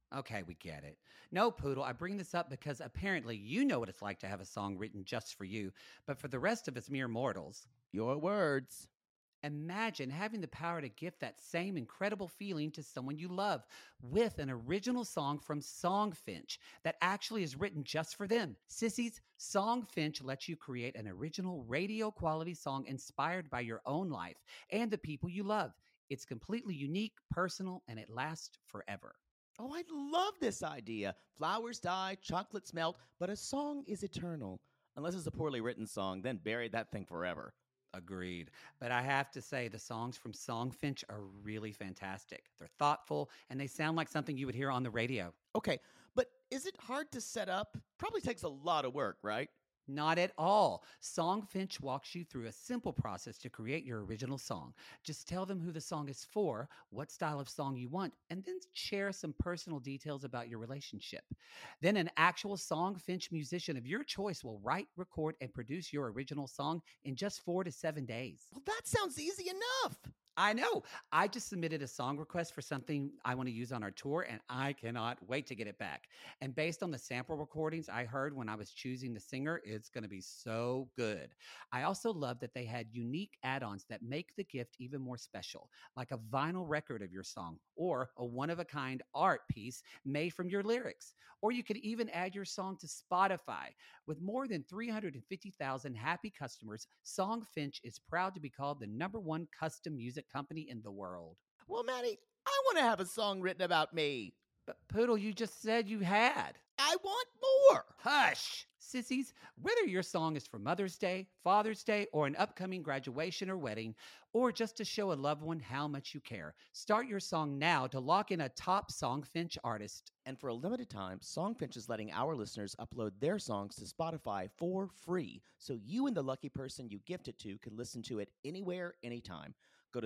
Okay, we get it. No, Poodle, I bring this up because apparently you know what it's like to have a song written just for you, but for the rest of us mere mortals, Your words. imagine having the power to gift that same incredible feeling to someone you love with an original song from Songfinch that actually is written just for them. Sissies, Songfinch lets you create an original radio quality song inspired by your own life and the people you love. It's completely unique, personal, and it lasts forever. Oh, I love this idea. Flowers die, chocolates melt, but a song is eternal. Unless it's a poorly written song, then bury that thing forever. Agreed. But I have to say, the songs from Songfinch are really fantastic. They're thoughtful, and they sound like something you would hear on the radio. Okay, but is it hard to set up? Probably takes a lot of work, right? Not at all. Songfinch walks you through a simple process to create your original song. Just tell them who the song is for, what style of song you want, and then share some personal details about your relationship. Then an actual Songfinch musician of your choice will write, record, and produce your original song in just 4 to 7 days. Well, that sounds easy enough. I know. I just submitted a song request for something I want to use on our tour, and I cannot wait to get it back. And based on the sample recordings I heard when I was choosing the singer, it's going to be so good. I also love that they had unique add-ons that make the gift even more special, like a vinyl record of your song or a one-of-a-kind art piece made from your lyrics. Or you could even add your song to Spotify. With more than 350,000 happy customers, Songfinch is proud to be called the #1 custom music company in the world. Well, Maddie, I want to have a song written about me. But Poodle, you just said you had. I want more. Hush! Sissies, whether your song is for Mother's Day, Father's Day, or an upcoming graduation or wedding, or just to show a loved one how much you care, start your song now to lock in a top Songfinch artist. And for a limited time, Songfinch is letting our listeners upload their songs to Spotify for free, so you and the lucky person you gift it to can listen to it anywhere, anytime. Go to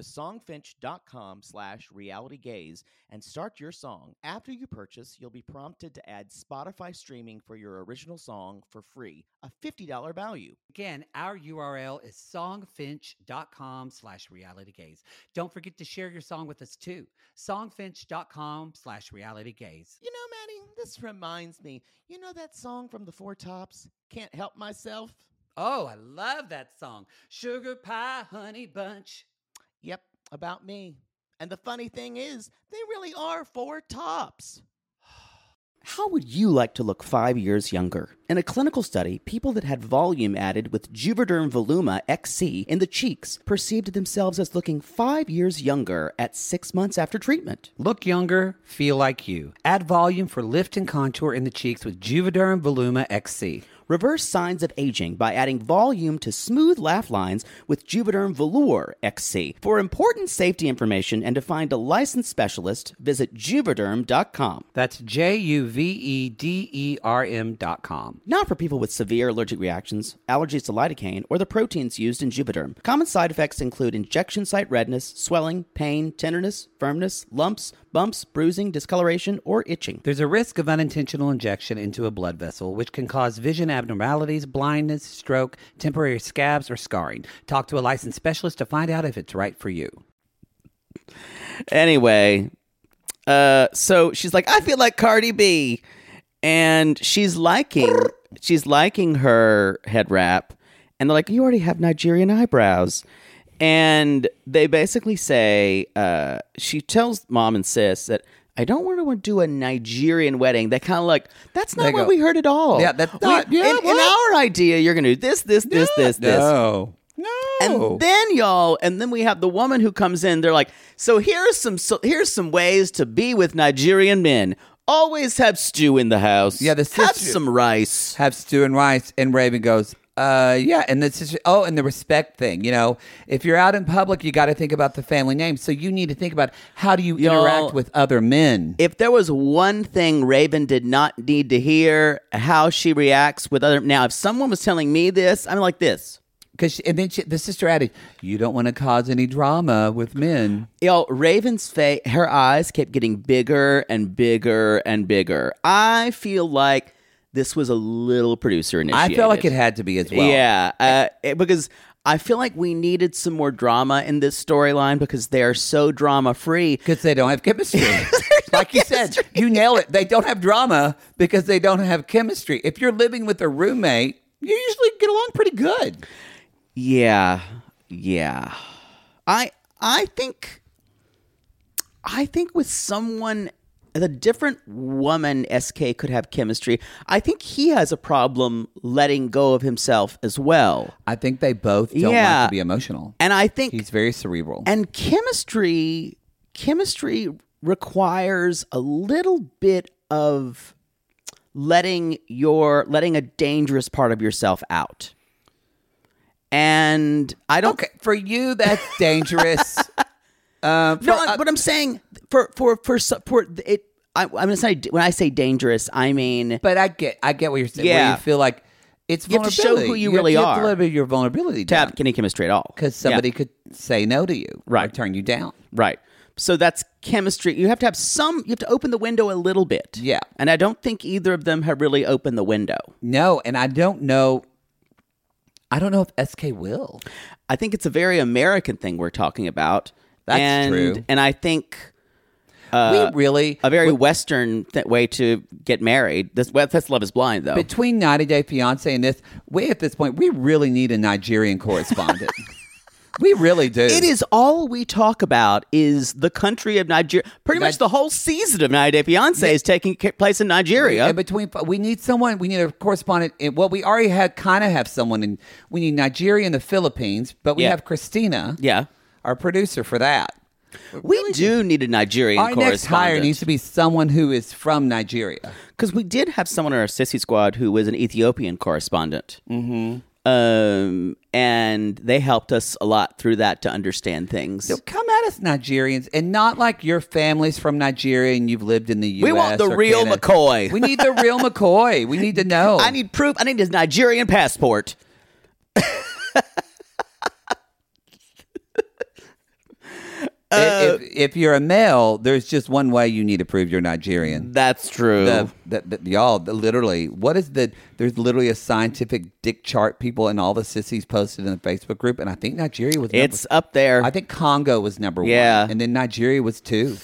songfinch.com/realitygaze and start your song. After you purchase, you'll be prompted to add Spotify streaming for your original song for free, a $50 value. Again, our URL is songfinch.com/realitygaze. Don't forget to share your song with us too. Songfinch.com/realitygaze. You know, Maddie, this reminds me, you know that song from the Four Tops, Can't Help Myself? Oh, I love that song. Sugar Pie Honey Bunch. Yep, about me. And the funny thing is, they really are four tops. How would you like to look 5 years younger? In a clinical study, people that had volume added with Juvederm Voluma XC in the cheeks perceived themselves as looking 5 years younger at 6 months after treatment. Look younger, feel like you. Add volume for lift and contour in the cheeks with Juvederm Voluma XC. Reverse signs of aging by adding volume to smooth laugh lines with Juvederm Velour XC. For important safety information and to find a licensed specialist, visit Juvederm.com. That's JUVEDERM.com. Not for people with severe allergic reactions, allergies to lidocaine, or the proteins used in Juvederm. Common side effects include injection site redness, swelling, pain, tenderness, firmness, lumps, bumps, bruising, discoloration, or itching. There's a risk of unintentional injection into a blood vessel, which can cause vision abnormalities, blindness, stroke, temporary scabs, or scarring. Talk to a licensed specialist to find out if it's right for you. Anyway, so she's like, I feel like Cardi B. And she's liking her head wrap. And they're like, you already have Nigerian eyebrows. And they basically say, she tells mom and sis that, I don't want to do a Nigerian wedding. They kind of like, that's not what we heard at all. Yeah, that's not. In our idea, you're going to do this. No. And then we have the woman who comes in. They're like, so here's some ways to be with Nigerian men. Always have stew in the house. Yeah, the sister, have some rice. Have stew and rice. And Raven goes, yeah, and this is and the respect thing. You know, if you're out in public, you got to think about the family name. So you need to think about how do you interact with other men. If there was one thing Raven did not need to hear, how she reacts with other. Now, if someone was telling me this, I'm like this. The sister added, you don't want to cause any drama with men. Raven's face, her eyes kept getting bigger and bigger and bigger. I feel like this was a little producer initiated. I felt like it had to be as well. Yeah, because I feel like we needed some more drama in this storyline because they are so drama-free. Because they don't have chemistry. Like you said, you nailed it. They don't have drama because they don't have chemistry. If you're living with a roommate, you usually get along pretty good. Yeah. I think with someone, a different woman, SK could have chemistry. I think he has a problem letting go of himself as well. I think they both don't want to be emotional. And I think he's very cerebral. And chemistry requires a little bit of letting a dangerous part of yourself out. And I don't. Okay, for you, that's dangerous. But I'm saying for it. I'm gonna say when I say dangerous, I mean. But I get what you're saying. Yeah. Where you feel like it's you have to show who you really have are. to let your vulnerability to down. have any chemistry at all, because somebody could say no to you, right? Or turn you down, right? So that's chemistry. You have to have some. You have to open the window a little bit, yeah. And I don't think either of them have really opened the window. No, and I don't know if SK will. I think it's a very American thing we're talking about. That's true. And I think we really a very Western way to get married. That's Love Is Blind, though. Between 90 Day Fiancé and this, at this point, we really need a Nigerian correspondent. We really do. It is all we talk about is the country of Nigeria. Pretty much the whole season of 90 Day Fiancé is taking place in Nigeria. And we need someone. We need a correspondent. Well, we already have someone. We need Nigeria and the Philippines, but we have Christina. Yeah. Our producer for that. We do need a Nigerian correspondent. Our next hire needs to be someone who is from Nigeria. Because we did have someone in our Sissy Squad who was an Ethiopian correspondent. Mm-hmm. And they helped us a lot through that to understand things. So come at us, Nigerians, and not like your family's from Nigeria and you've lived in the U.S. We want the real Canada. McCoy. We need the real McCoy. We need to know. I need proof. I need his Nigerian passport. If you're a male, there's just one way you need to prove you're Nigerian. That's true. Literally, there's literally a scientific dick chart people and all the sissies posted in the Facebook group, and I think Nigeria was It's up there. I think Congo was number one, and then Nigeria was 2.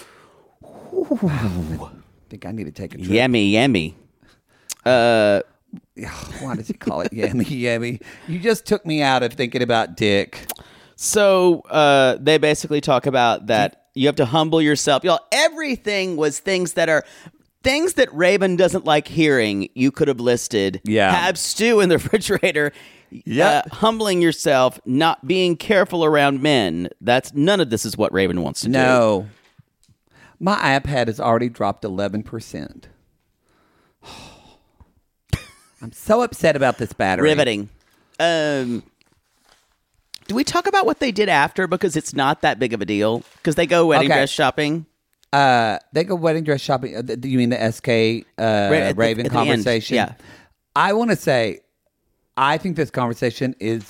I think I need to take a trip. Yummy. Why does he call it yummy? You just took me out of thinking about dick. So they basically talk about that you have to humble yourself. Y'all, everything was things that Raven doesn't like hearing. You could have listed. Yeah. Have stew in the refrigerator. Yeah. Humbling yourself, not being careful around men. None of this is what Raven wants to do. No. My iPad has already dropped 11%. I'm so upset about this battery. Riveting. Do we talk about what they did after? Because it's not that big of a deal. Because they go wedding dress shopping. They go wedding dress shopping. Do you mean the SK Raven conversation? Yeah. I want to say, I think this is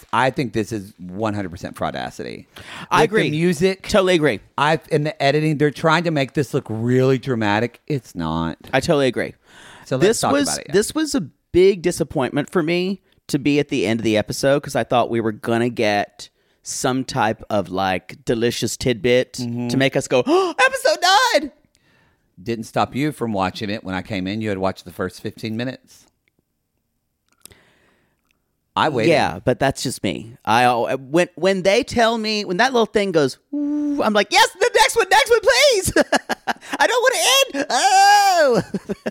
100% fraudacity. I agree. The music. Totally agree. In the editing, they're trying to make this look really dramatic. It's not. I totally agree. So let's talk about it. Yeah. This was a big disappointment for me to be at the end of the episode because I thought we were going to get some type of like delicious tidbit to make us go, oh, episode 9! Didn't stop you from watching it when I came in. You had watched the first 15 minutes. I waited. Yeah, but that's just me. When they tell me, when that little thing goes, ooh, I'm like, yes, the next one, please. I don't want to end. Oh.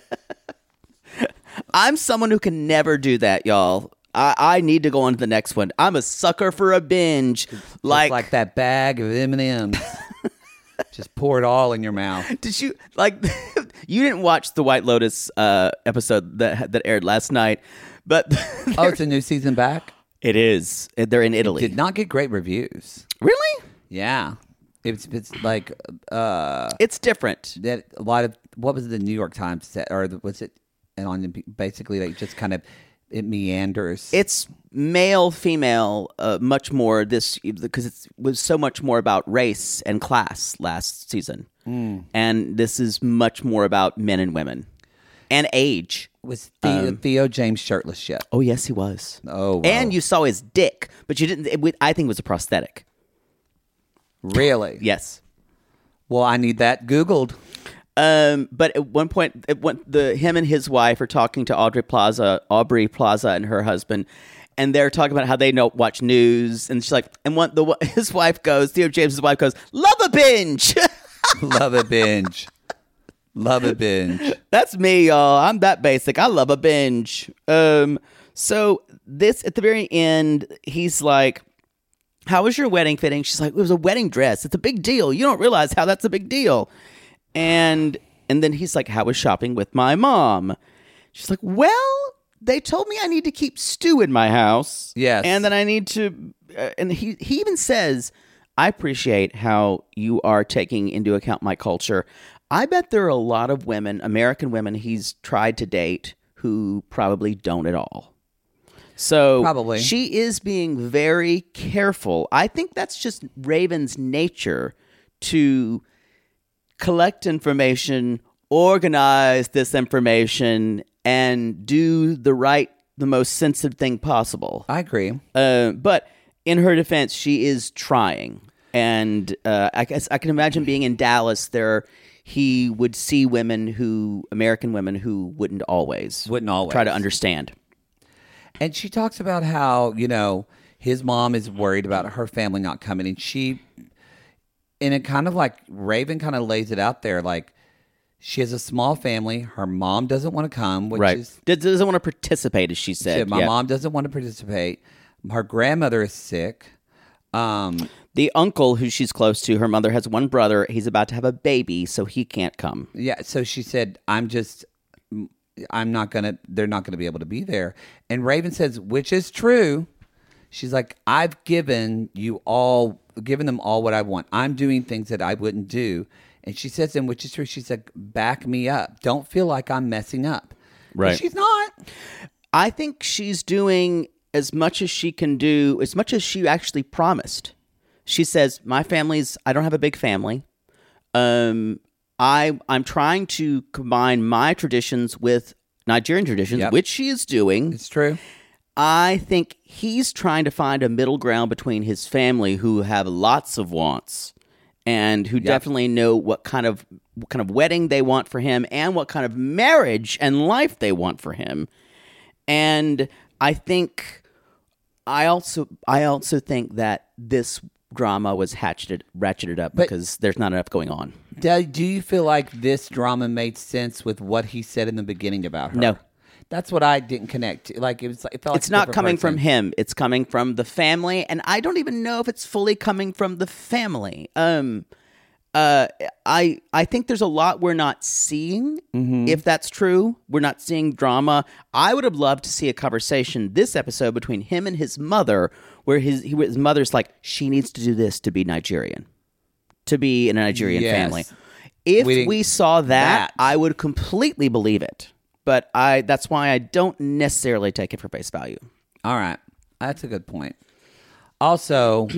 I'm someone who can never do that, y'all. I need to go on to the next one. I'm a sucker for a binge. Like that bag of M&Ms. Just pour it all in your mouth. Did you, you didn't watch the White Lotus episode that aired last night, but... It's a new season back? It is. They're in Italy. It did not get great reviews. Really? Yeah. It's like... it's different. That a lot of... What was the New York Times set? Or was it... And on basically, like, just kind of... It meanders. It's male, female, much more because it was so much more about race and class last season, and this is much more about men and women and age. Was Theo James shirtless yet? Oh yes, he was. Oh, wow. And you saw his dick, but you didn't. I think it was a prosthetic. Really? Yes. Well, I need that Googled. But at one point, him and his wife are talking to Aubrey Plaza and her husband, and they're talking about how they watch news. And she's like, his wife goes, Theo James' wife goes, love a binge. Love a binge. Love a binge. That's me, y'all. I'm that basic. I love a binge. So this, at the very end, he's like, how was your wedding fitting? She's like, it was a wedding dress. It's a big deal. You don't realize how that's a big deal. And then he's like, how was shopping with my mom? She's like, well, they told me I need to keep stew in my house. Yes. And then I need to, and he even says, I appreciate how you are taking into account my culture. I bet there are a lot of women, American women he's tried to date who probably don't at all. So probably. She is being very careful. I think that's just Raven's nature to collect information, organize this information, and do the most sensitive thing possible. I agree. But in her defense, she is trying. And I guess I can imagine being in Dallas there, he would see American women who wouldn't always try to understand. And she talks about how, his mom is worried about her family not coming. And she, and it kind of like Raven kind of lays it out there. Like, she has a small family. Her mom doesn't want to come, which is... doesn't want to participate, as she said. My mom doesn't want to participate. Her grandmother is sick. The uncle who she's close to, her mother has one brother. He's about to have a baby, so he can't come. Yeah, so she said, they're not going to be able to be there. And Raven says, which is true. She's like, I've given them all what I want. I'm doing things that I wouldn't do. And she says, and which is true, she's like, back me up. Don't feel like I'm messing up. Right. But she's not. I think she's doing as much as she can do, as much as she actually promised. She says, I don't have a big family. I'm trying to combine my traditions with Nigerian traditions, which she is doing. It's true. I think he's trying to find a middle ground between his family, who have lots of wants, and who definitely know what kind of wedding they want for him, and what kind of marriage and life they want for him. And I also think that this drama was ratcheted up because there's not enough going on. Do you feel like this drama made sense with what he said in the beginning about her? No. That's what I didn't connect to. Like, it felt like it's not coming from him. It's coming from the family, and I don't even know if it's fully coming from the family. I think there's a lot we're not seeing. If that's true, we're not seeing drama. I would have loved to see a conversation this episode between him and his mother, where his mother's like, she needs to do this to be Nigerian, to be in a Nigerian family. If we saw that, I would completely believe it. But that's why I don't necessarily take it for face value. All right. That's a good point. Also,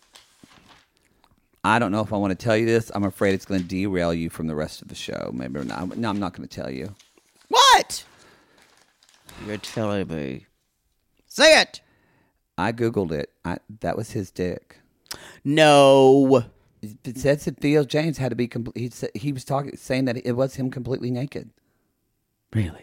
I don't know if I want to tell you this. I'm afraid it's going to derail you from the rest of the show. Maybe not. No, I'm not going to tell you. What? You're telling me. Say it. I Googled it. That was his dick. No. It says that Theo James had to be he was saying that it was him completely naked. Really?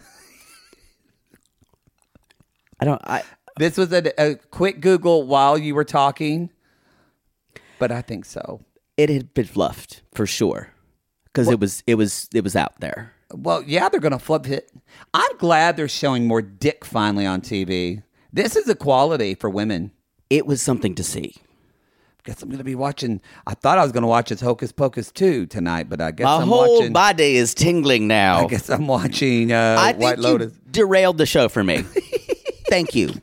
This was a quick Google while you were talking, but I think so. It had been fluffed for sure because it was out there. Well, yeah, they're going to flip it. I'm glad they're showing more dick finally on TV. This is equality for women. It was something to see. Guess I'm going to be watching. I thought I was going to watch Hocus Pocus 2 tonight, but I guess I'm watching. My whole body is tingling now. I guess I'm watching White Lotus. You derailed the show for me. Thank you.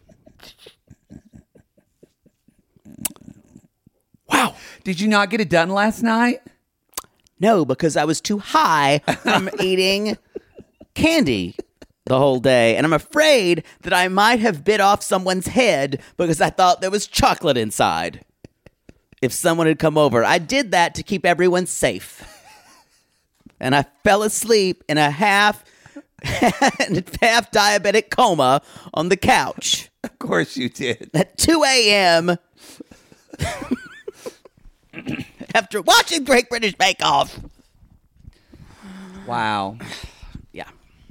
Wow. Did you not get it done last night? No, because I was too high from eating candy the whole day. And I'm afraid that I might have bit off someone's head because I thought there was chocolate inside. If someone had come over, I did that to keep everyone safe. And I fell asleep in a half diabetic coma on the couch. Of course you did. At 2 a.m. after watching Great British Bake Off. Wow. Yeah.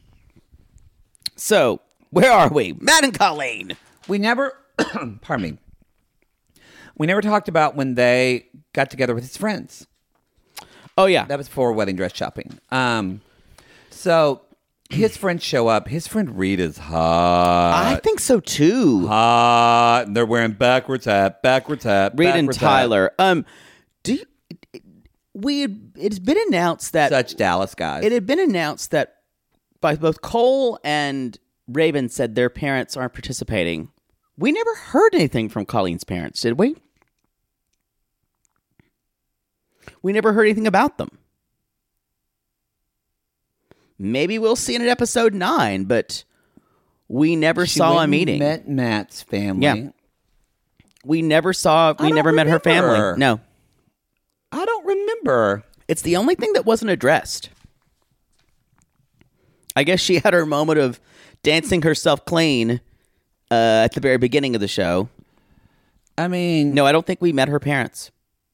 So, where are we? Matt and Colleen. We never, pardon me. We never talked about when they got together with his friends. Oh, yeah. That was for wedding dress shopping. So his friends show up. His friend Rita's hot. I think so, too. Hot. They're wearing backwards hat. Rita and Tyler. It's been announced that Such Dallas guys. it had been announced that by both Cole and Raven said their parents aren't participating. We never heard anything from Colleen's parents, did we? We never heard anything about them. Maybe we'll see it in episode 9, but we never saw a meeting. Met Matt's family. Yeah. We never met her family. remember. No. I don't remember. It's the only thing that wasn't addressed. I guess she had her moment of dancing herself clean at the very beginning of the show. I mean, No, I don't think we met her parents.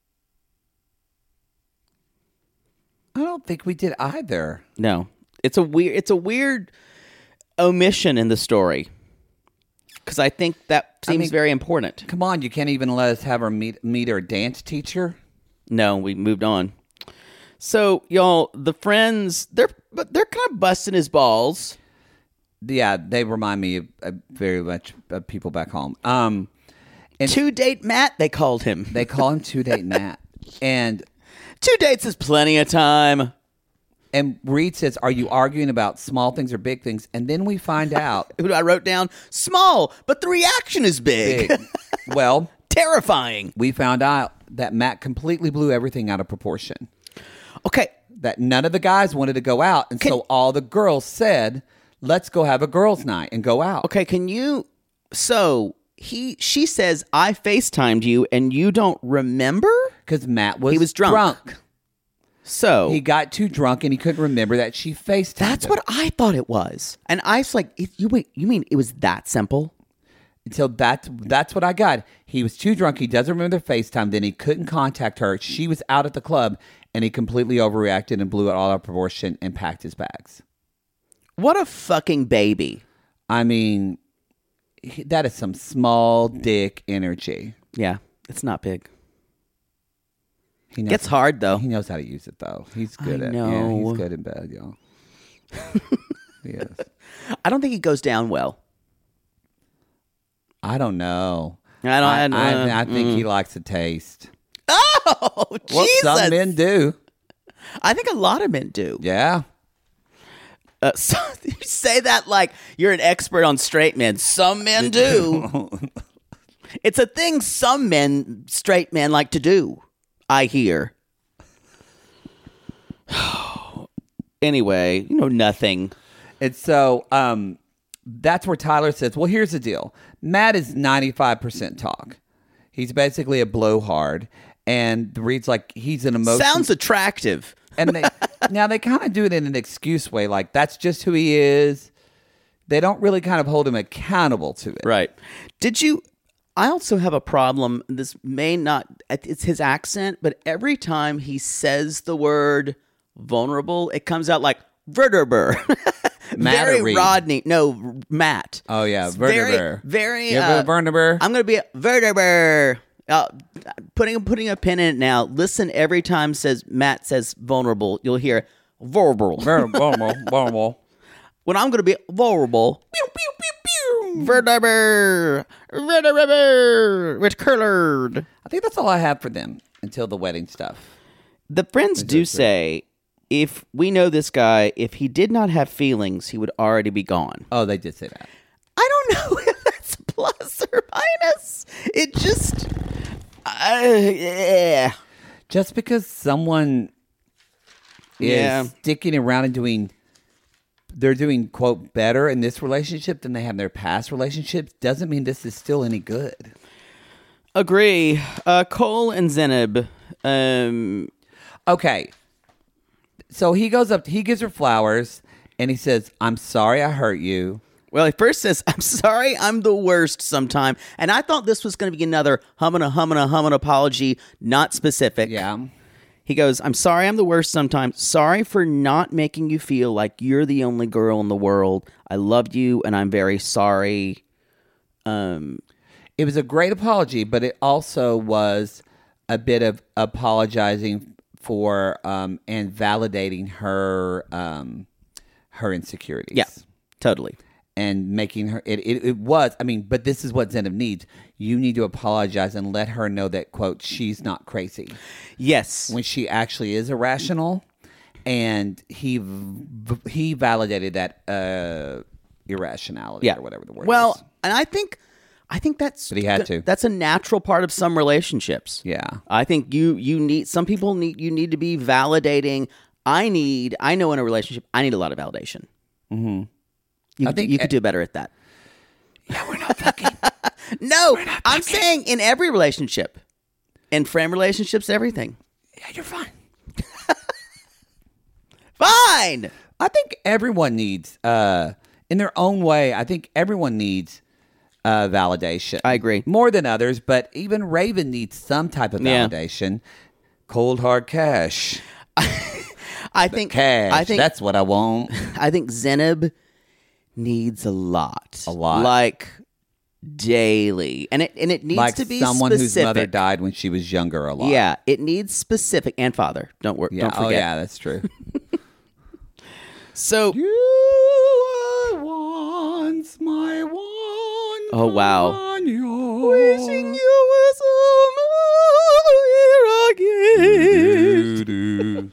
I don't think we did either. No. It's a weird omission in the story. Because I think that seems very important. Come on, you can't even let us have her meet her dance teacher? No, we moved on. So, y'all, the friends, they're kind of busting his balls. Yeah, they remind me of very much of people back home. And 2-date Matt, they called him. they call him 2-date Matt. And 2 dates is plenty of time. Reed says, "Are you arguing about small things or big things?" And then we find out I wrote down small, but the reaction is big. Well, Terrifying. we found out that Matt completely blew everything out of proportion. Okay. That none of the guys wanted to go out, and so all the girls said, "Let's go have a girls' night and go out." Okay, can you... So, she says, I FaceTimed you and you don't remember? Because Matt was He was drunk. So... He got too drunk and he couldn't remember that she FaceTimed That's him. what I thought it was. And I was like, you mean it was that simple? So that's what I got. He was too drunk. He doesn't remember the FaceTime. Then he couldn't contact her. She was out at the club, and he completely overreacted and blew it all out of proportion and packed his bags. What a fucking baby. I mean, that is some small dick energy. Yeah, it's not big. He knows, Gets hard, though. He knows how to use it, though. He's good I at know. Yeah, he's good in bed, y'all. He is. I don't think he goes down well. I don't know. I think he likes the taste. Oh, Well, Jesus. some men do. I think a lot of men do. Yeah. So, you say that like you're an expert on straight men. Some men do. It's a thing some straight men like to do, I hear. Anyway, nothing. And so that's where Tyler says, well, here's the deal. Matt is 95% talk. He's basically a blowhard. And Reed's like, he's an emotional... Sounds attractive. And they kind of do it in an excuse way. Like, that's just who he is. They don't really kind of hold him accountable to it. Right. I also have a problem. This may not... It's his accent, but every time he says the word vulnerable, it comes out like verteber. Matt very or Reed? Rodney. No, Matt. Oh, yeah. It's Verteber. Very... You ever verteber? I'm going to be a verteber. Putting a pin in it now. Listen, every time Matt says vulnerable, you'll hear vulnerable. Vulnerable. When I'm going to be vulnerable, pew, pew, pew, pew. Verteber. Rich Curlard. I think that's all I have for them until the wedding stuff. The friends do say, if we know this guy, if he did not have feelings, he would already be gone. Oh, they did say that. I don't know if that's plus or minus. It just... yeah. Just because someone is sticking around and they're doing, quote, better in this relationship than they have in their past relationships doesn't mean this is still any good. Agree. Cole and Zenib. Okay. So he goes up, he gives her flowers, and he says, I'm sorry I hurt you. Well, he first says, I'm sorry, I'm the worst sometime. And I thought this was going to be another humming apology, not specific. Yeah. He goes, I'm sorry I'm the worst sometimes. Sorry for not making you feel like you're the only girl in the world. I love you, and I'm very sorry. It was a great apology, but it also was a bit of apologizing for and validating her insecurities. Yeah, totally. And making her it was, I mean, but this is what Zeynep needs. You need to apologize and let her know that, quote, she's not crazy. Yes. When she actually is irrational. And he validated that irrationality or whatever the word is. Well, and I think that's But he had to. That's a natural part of some relationships. Yeah. I think you need, some people need to be validating. I know in a relationship I need a lot of validation. Mm-hmm. You could do better at that. Yeah, we're not fucking. No, I'm saying in every relationship. In friend relationships, everything. Yeah, you're fine. Fine. I think everyone needs, in their own way, I think everyone needs validation. I agree. More than others, but even Raven needs some type of Yeah. validation. Cold hard cash. I think That's what I want. I think Zeynep needs a lot. A lot. Like daily. And it needs Like to be someone specific. whose mother died when she was younger a lot. Yeah, it needs specific, and father. Don't Yeah. forget. Oh, yeah, that's true. So You are once my one. Oh, wow. on your- wishing you were somewhere here again.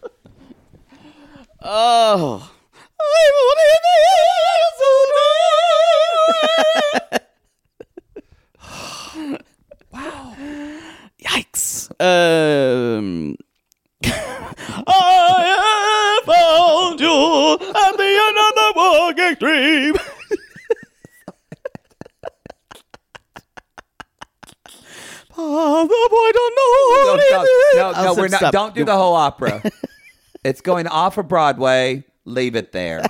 Oh, I want wow. Yikes. I have found you at the end of the walking dream. The boy don't know. No, we're not. Stop. Don't do the whole opera. It's going off of Broadway. Leave it there.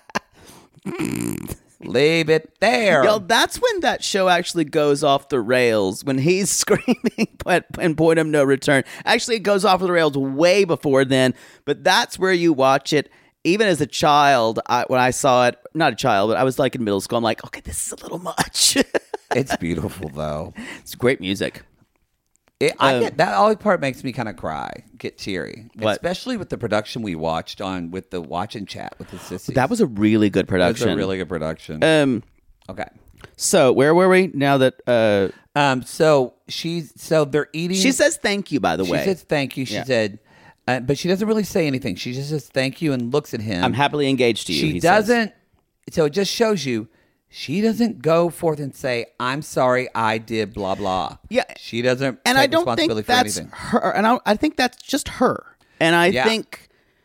Leave it there. Yo, that's when that show actually goes off the rails, when he's screaming and Point of No Return. Actually, it goes off the rails way before then, but that's where you watch it. Even as a child, when I saw it, not a child, but I was like in middle school, I'm like, okay, this is a little much. It's beautiful, though. It's great music. I get that. All part makes me kind of cry, get teary, What? especially with the production we watched on with the watch and chat with the sissies. That was a really good That was production. a really good production. Okay. So where were we now that So they're eating. she says thank you, by the way. She says thank you. She Yeah. said, but she doesn't really say anything. She just says thank you and looks at him. I'm happily engaged to you. She he says. doesn't. So it just shows you. She doesn't go forth and say, "I'm sorry, I did blah blah." Yeah, she doesn't. And take I don't responsibility think that's for anything. her. And I think that's just her. And I think,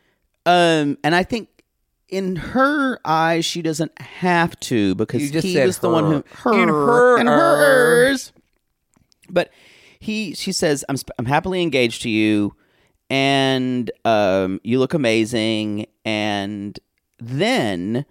in her eyes, she doesn't have to, because You just he said was the one who In her- in hers. But she says, "I'm happily engaged to you, and you look amazing." And then,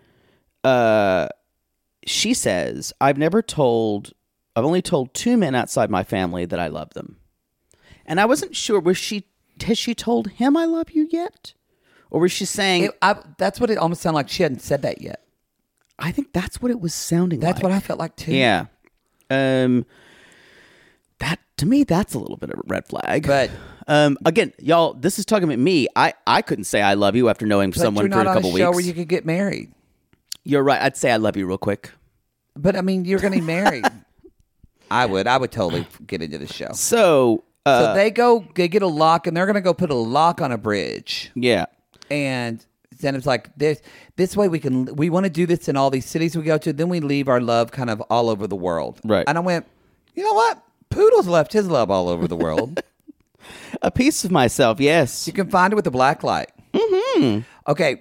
she says, I've only told 2 men outside my family that I love them. And I wasn't sure, has she told him I love you yet? Or was she saying... that's what it almost sounded like. She hadn't said that yet. I think that's what it was sounding like. That's what I felt like too. Yeah. That, to me, that's a little bit of a red flag. But... again, y'all, this is talking about me. I couldn't say I love you after knowing someone for a couple You're not on a show weeks. where you could get married. You're right. I'd say I love you real quick. But I mean, you're getting married. I would totally get into the show. So they get a lock, and they're going to go put a lock on a bridge. Yeah. And Zeynep's like, this way we want to do this in all these cities we go to. Then we leave our love kind of all over the world. Right. And I went, you know what? Poodle's left his love all over the world. A piece of myself, yes. You can find it with the black light. Mm-hmm. Okay.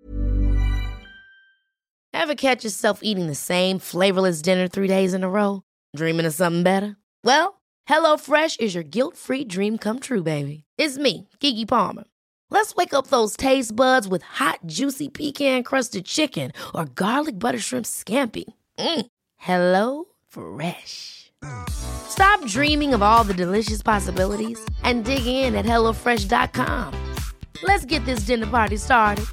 Ever catch yourself eating the same flavorless dinner 3 days in a row? Dreaming of something better? Well, HelloFresh is your guilt-free dream come true, baby. It's me, Keke Palmer. Let's wake up those taste buds with hot, juicy pecan-crusted chicken or garlic butter shrimp scampi. Hello Fresh. Stop dreaming of all the delicious possibilities and dig in at HelloFresh.com. Let's get this dinner party started.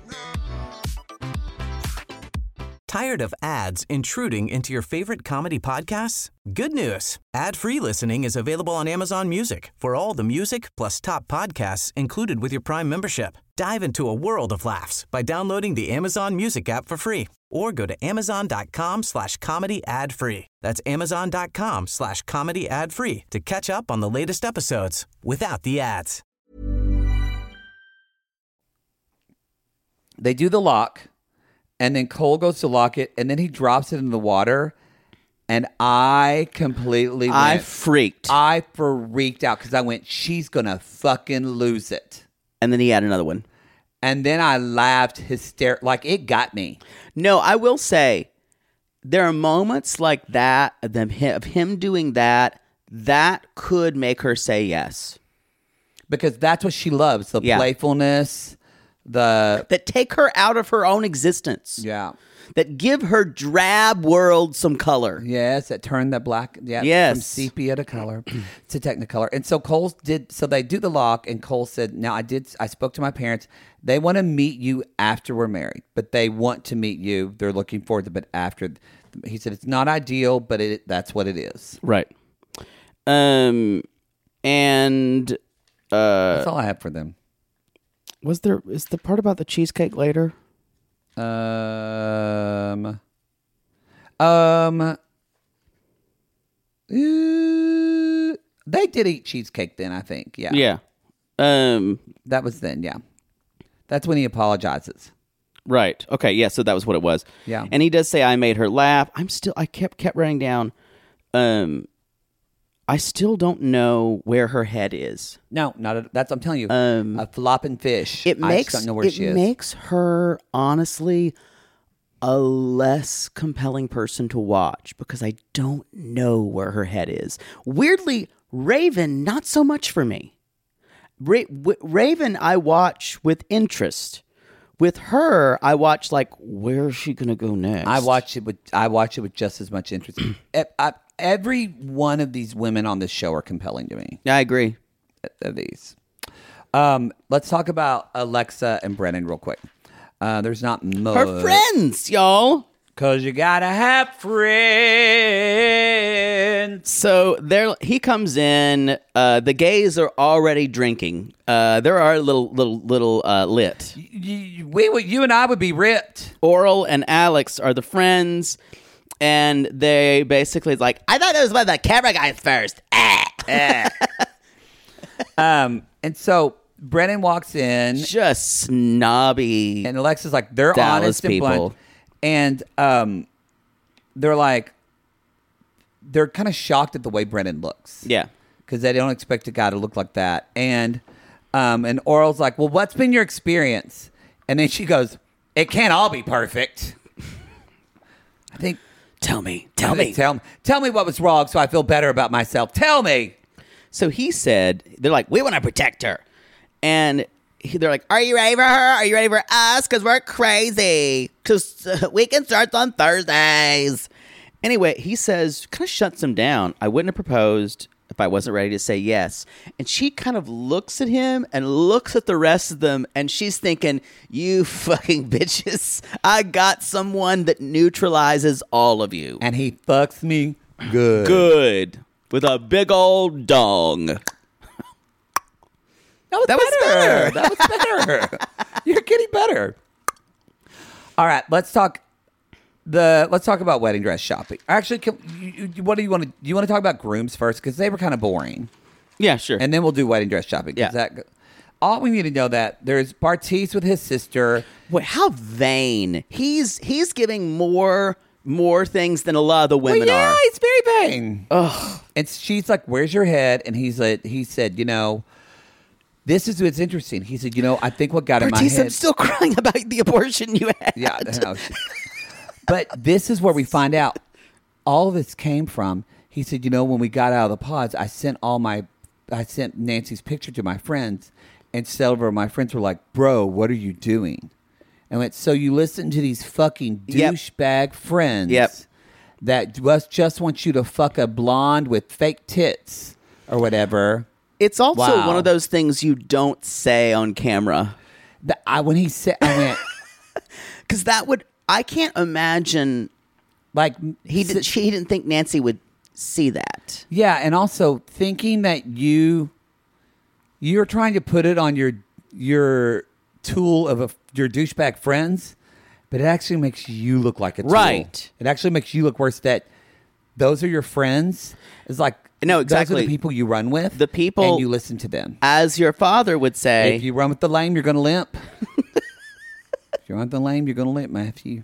Tired of ads intruding into your favorite comedy podcasts? Good news. Ad-free listening is available on Amazon Music for all the music plus top podcasts included with your Prime membership. Dive into a world of laughs by downloading the Amazon Music app for free or go to amazon.com/comedy ad-free. That's amazon.com/comedy ad-free to catch up on the latest episodes without the ads. They do the lock, and then Cole goes to lock it, and then he drops it in the water, and I completely I went, freaked. I freaked out because I went, she's going to fucking lose it. And then he had another one. And then I laughed hysterically. Like, it got me. No, I will say, there are moments like that, of him doing that could make her say yes. Because that's what she loves, the playfulness, that take her out of her own existence. Yeah. That give her drab world some color. Yes, that turn that black from sepia to color to Technicolor. And so they do the lock, and Cole said, now I spoke to my parents. They want to meet you after we're married, but they want to meet you. They're looking forward to it, but after. He said it's not ideal, but that's what it is. Right. And that's all I have for them. Is the part about the cheesecake later? They did eat cheesecake then, I think. Yeah. Yeah. That was then, yeah. That's when he apologizes. Right. Okay, yeah, so that was what it was. Yeah. And he does say I made her laugh. I kept writing down I still don't know where her head is. No, that's I'm telling you. A flopping fish. I just don't know where she is. It makes her honestly a less compelling person to watch because I don't know where her head is. Weirdly, Raven, not so much for me. Raven, I watch with interest. With her, I watch like, where is she going to go next? I watch it with just as much interest. Every one of these women on this show are compelling to me. I agree. These. Let's talk about Alexa and Brennan real quick. There's not much. Her friends, y'all. Because you gotta have friends. So he comes in. The gays are already drinking. They're our little lit. You and I would be ripped. Oral and Alex are the friends, and they basically like, I thought it was one of the camera guys first. And so Brennan walks in, just snobby, and Alexa's like, they're Dallas honest and people. blunt. And they're kind of shocked at the way Brennan looks. Yeah. Because they don't expect a guy to look like that. And Oral's like, well, what's been your experience? And then she goes, it can't all be perfect. I think. Tell me. Tell me what was wrong so I feel better about myself. Tell me. So he said, they're like, we want to protect her. And they're like, are you ready for her? Are you ready for us? Because we're crazy. Because weekend starts on Thursdays. Anyway, he says, kind of shuts him down. I wouldn't have proposed if I wasn't ready to say yes. And she kind of looks at him and looks at the rest of them. And she's thinking, you fucking bitches. I got someone that neutralizes all of you. And he fucks me good. Good. With a big old dong. That was better. That was better. You're getting better. All right, let's talk about wedding dress shopping. Actually, what do you want to? Do you want to talk about grooms first because they were kind of boring? Yeah, sure. And then we'll do wedding dress shopping. Yeah. All we need to know that there's Bartiz with his sister. Wait, how vain? He's giving more things than a lot of the women are. He's very vain. Ugh. And she's like, "Where's your head?" And he said, this is what's interesting. He said, I think what got in my head. I'm still crying about the abortion you had. Yeah, I know. But this is where we find out all of this came from. He said, when we got out of the pods, I sent Nancy's picture to my friends, and several of my friends were like, "Bro, what are you doing?" And I went, "So you listen to these fucking douchebag friends that just wants you to fuck a blonde with fake tits or whatever. It's also Wow. one of those things you don't say on camera. When he said, I went, because I can't imagine. like, He didn't think Nancy would see that. yeah, and also thinking that you're trying to put it on your tool of your douchebag friends, but it actually makes you look like a tool. Right. It actually makes you look worse. That those are your friends. It's like, No, exactly. Those are the people you run with. The people- and you listen to them. As your father would say, If you run with the lame, you're going to limp. If you run with the lame, you're going to limp, Matthew.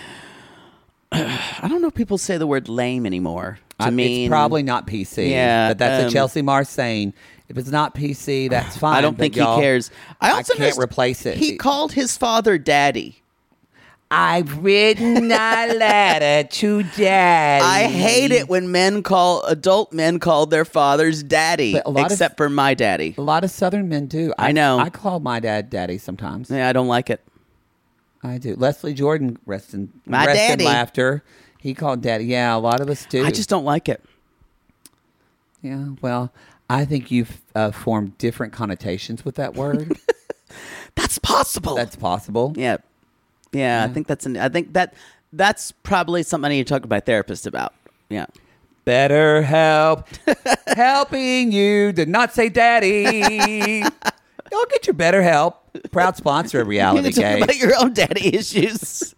I don't know if people say the word lame anymore. To me, It's probably not PC. Yeah, But that's a Chelsea Mars saying. If it's not PC, that's fine. I don't but think he y'all, cares. I also can't noticed replace it. He called his father Daddy. I've written a letter to Daddy. I hate it when adult men call their fathers Daddy, But a lot except for my daddy. A lot of Southern men do. I know. I call my dad Daddy sometimes. Yeah, I don't like it. I do. Leslie Jordan, rest in daddy. laughter. He called Daddy. Yeah, a lot of us do. I just don't like it. Yeah, well, I think you've formed different connotations with that word. That's possible. That's possible. Yeah. Yeah, I think that's probably something I need to talk to my therapist about. Yeah. Better help. Helping you. Did not say daddy. Y'all get your better help. Proud sponsor of You Reality need to talk Gate. about your own daddy issues.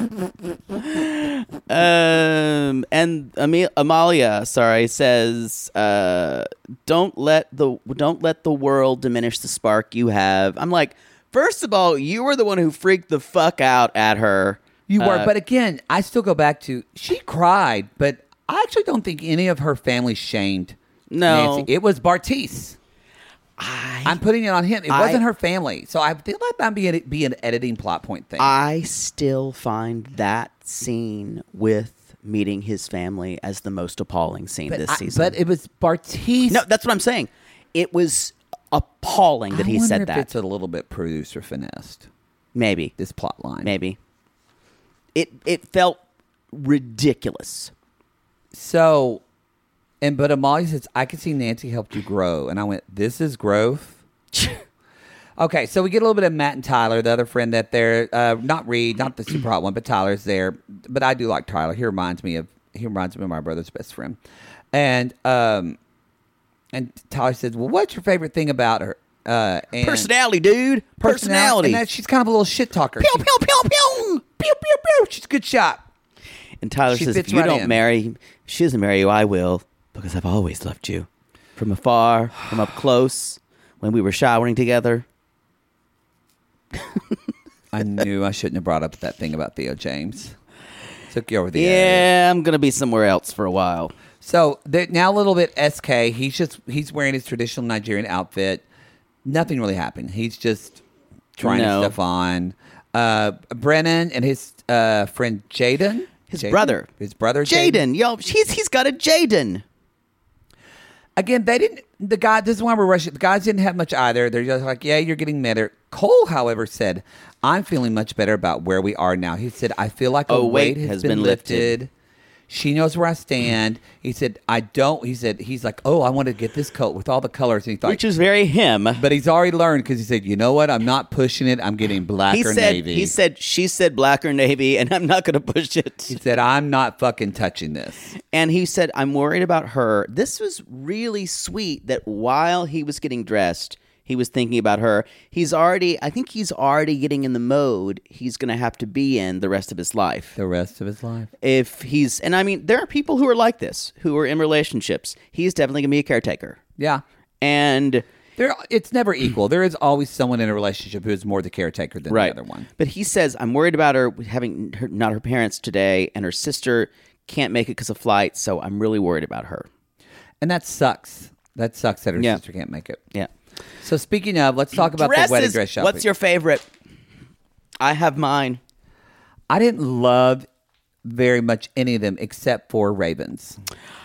And Amalia, says, don't let the world diminish the spark you have. I'm like, first of all, you were the one who freaked the fuck out at her. You were, but again, I still go back to she cried, but I actually don't think any of her family shamed No. Nancy. It was Bartiz. I'm putting it on him. It wasn't her family. So I feel like that would be an editing plot point thing. I still find that scene with meeting his family as the most appalling scene this season. But it was Bartiz. No, that's what I'm saying. It was appalling that he said if that. It's a little bit producer finessed. Maybe. This plot line. Maybe. It felt ridiculous. So, but Amalia says, I can see Nancy helped you grow. And I went, this is growth? Okay, so we get a little bit of Matt and Tyler, the other friend that they're, not Reed, not the super hot one, but Tyler's there. But I do like Tyler. He reminds me of my brother's best friend. And Tyler says, well, what's your favorite thing about her? And Personality, dude. Personality. And that she's kind of a little shit talker. Pew, pew, pew, pew. Pew, pew, pew. She's a good shot. And Tyler She says, fits if you right don't in. if she doesn't marry you, I will, because I've always loved you. From afar, from up close, when we were showering together. I knew I shouldn't have brought up that thing about Theo James. Took you over the edge. Yeah, I'm going to be somewhere else for a while. So now a little bit SK. He's wearing his traditional Nigerian outfit. Nothing really happened. He's just trying his stuff on. Brennan and his friend Jaden. His brother. His brother Jaden. Yo, he's got a Jaden. Again, the guy, this is why we're rushing. The guys didn't have much either. They're just like, yeah, you're getting better. Cole, however, said, I'm feeling much better about where we are now. He said, I feel like a weight has been lifted. She knows where I stand. He said, he's like, oh, I want to get this coat with all the colors. And he thought, Which is very him. but he's already learned because he said, you know what? I'm not pushing it. I'm getting black or navy. She said black or navy, and I'm not going to push it. He said, I'm not fucking touching this. And he said, I'm worried about her. This was really sweet that while he was getting dressed, he was thinking about her. I think he's already getting in the mode he's going to have to be in the rest of his life. The rest of his life. And I mean, there are people who are like this, who are in relationships. He's definitely going to be a caretaker. Yeah. And it's never equal. There is always someone in a relationship who is more the caretaker than the other one. But he says, I'm worried about her having not her parents today, and her sister can't make it because of flight, so I'm really worried about her. And that sucks. That sucks that her sister can't make it. Yeah. So speaking of, let's talk about the wedding dress shopping. What's your favorite? I have mine. I didn't love very much any of them except for Ravens.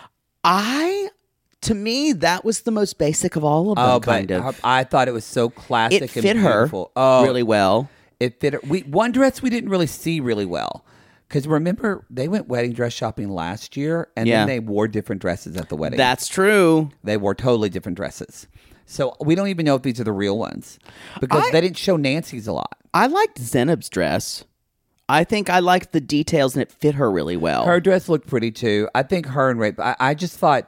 To me, that was the most basic of all of them, kind of. I thought it was so classic It and fit her beautiful. Oh, really well. It fit her. One dress we didn't really see really well Because remember, they went wedding dress shopping last year, and Yeah. then they wore different dresses at the wedding. That's true. They wore totally different dresses. So we don't even know if these are the real ones because they didn't show Nancy's a lot. I liked Zenob's dress. I think I liked the details and it fit her really well. Her dress looked pretty too. I think her and Raven. I just thought,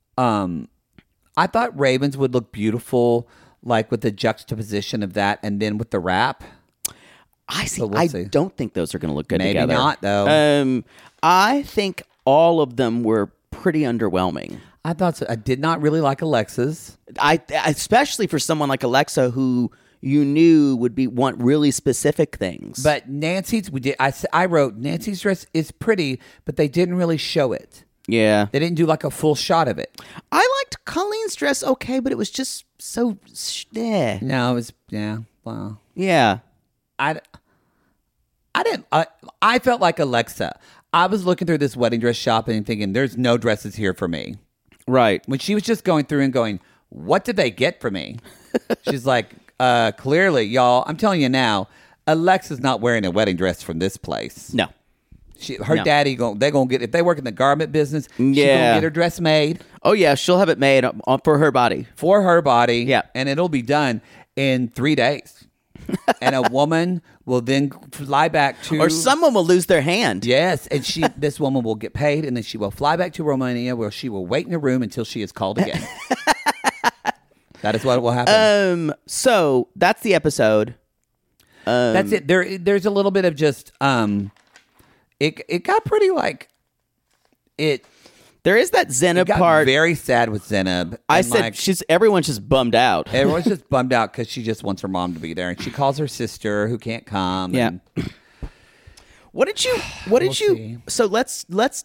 I thought Raven's would look beautiful, like with the juxtaposition of that, and then with the wrap. I see. But we'll I see. don't think those are going to look good Maybe together. not, though. I think all of them were pretty underwhelming. I thought so. I did not really like Alexa's. Especially for someone like Alexa, who you knew would want really specific things. But Nancy's, I wrote, Nancy's dress is pretty, but they didn't really show it. Yeah, They didn't do like a full shot of it. I liked Colleen's dress okay, but it was just so. No, it was, yeah, well. Yeah. I didn't. I felt like Alexa. I was looking through this wedding dress shopping and thinking, "There's no dresses here for me." Right. When she was just going through and going, "What did they get for me?" She's like, "Clearly, y'all. I'm telling you now, Alexa's not wearing a wedding dress from this place. No. Her No. daddy they're gonna get if they work in the garment business. She's Yeah. gonna get her dress made Oh yeah, she'll have it made for her body. for her body. Yeah. and it'll be done in 3 days." And a woman will then fly back to, Or someone will lose their hand. yes, and this woman will get paid, and then she will fly back to Romania, where she will wait in a room until she is called again. That is what will happen. So that's the episode. That's it. There's a little bit of just it got pretty like it. There is that Zenab Got part. very sad with Zenab. I and, said like, everyone's just bummed out. everyone's just bummed out because she just wants her mom to be there, and she calls her sister who can't come. Yeah. and- What did you? see. So let's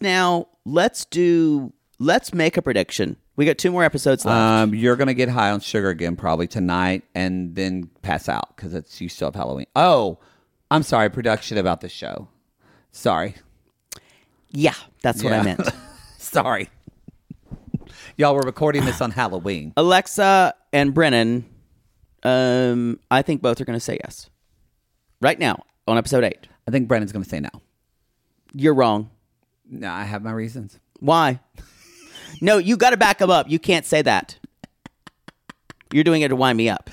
make a prediction. We got 2 more episodes left. You're gonna get high on sugar again probably tonight, and then pass out because you still have Halloween. Oh, I'm sorry, production about the show. Sorry, Yeah, that's what I Yeah. meant. sorry. Y'all were recording this on Halloween. Alexa and Brennan, I think both are going to say yes. Right now, on episode 8. I think Brennan's gonna say no. You're wrong. No, I have my reasons. Why? No, you got to back them up. You can't say that. You're doing it to wind me up.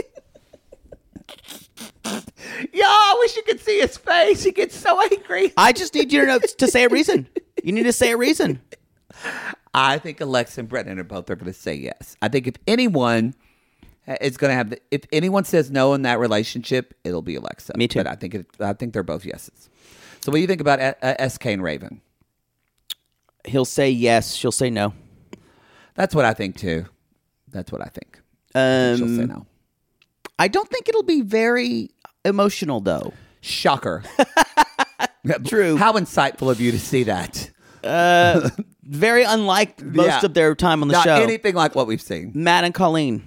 Y'all, I wish you could see his face. He gets so angry. I just need you to say a reason. You need to say a reason. I think Alexa and Brennan are both going to say yes. I think if anyone is going to have, if anyone says no in that relationship, it'll be Alexa. Me too. But I think they're both yeses. So what do you think about SK and Raven? He'll say yes. She'll say no. That's what I think too. That's what I think. She'll say no. I don't think it'll be very emotional, though. Shocker. True. How insightful of you to see that. Very unlike most Yeah. of their time on the Not show. anything like what we've seen. Matt and Colleen.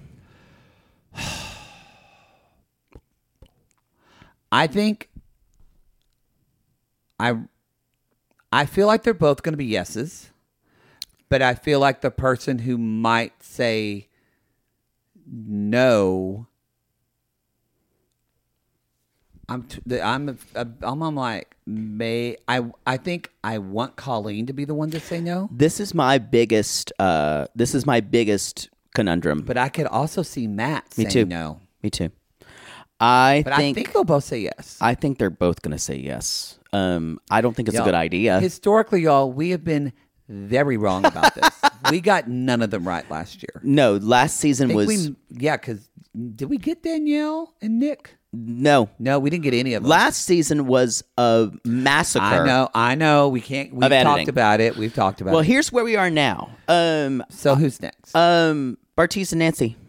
I think I feel like they're both going to be yeses, but I feel like the person who might say no, I think I want Colleen to be the one to say no, This is my biggest conundrum. but I could also see Matt Me saying too. no. Me too. I But I think they'll both say yes. I think they're both going to say yes. I don't think it's a good idea. Historically, y'all, we have been very wrong about this. We got none of them right last year. No, last season was Because did we get Danielle and Nick? no. No, we didn't get any of them. Last season was a massacre. I know. We can't. We've Of editing. talked about it. We've talked about Well, it. here's where we are now. So who's next? Bartiz and Nancy.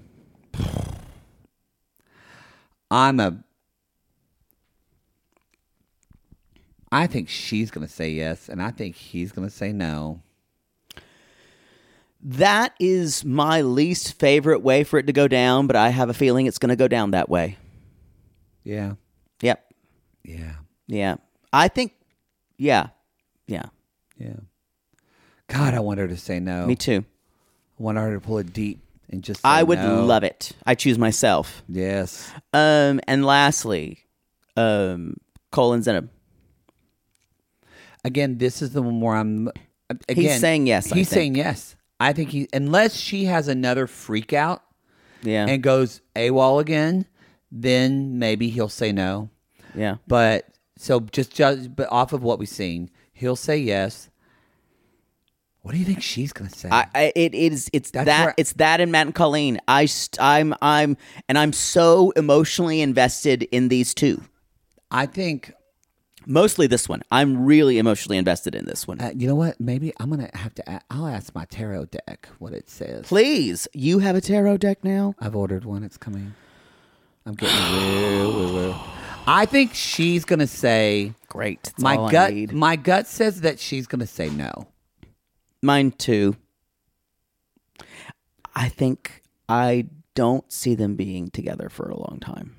I think she's going to say yes, and I think he's going to say no. That is my least favorite way for it to go down, but I have a feeling it's going to go down that way. Yeah. Yep. Yeah. Yeah. I think, yeah. Yeah. God, I want her to say no. Me too. I want her to pull it deep and just say I would no. love it. I choose myself. Yes. And lastly, Cole and Zenab. again, this is the one where I'm. Again, He's saying yes, I He's think. saying yes. I think unless she has another freak out and goes AWOL again, then maybe he'll say no. Yeah. But so but off of what we've seen, he'll say yes. What do you think she's gonna say? It's that and Matt and Colleen. I'm so emotionally invested in these two. I think mostly this one. I'm really emotionally invested in this one. You know what? Maybe I'm gonna have to. I'll ask my tarot deck what it says. Please, you have a tarot deck now. I've ordered one. It's coming. I'm getting real. I think she's gonna say great. That's my all gut. I need. My gut says that she's gonna say no. Mine too. I think I don't see them being together for a long time.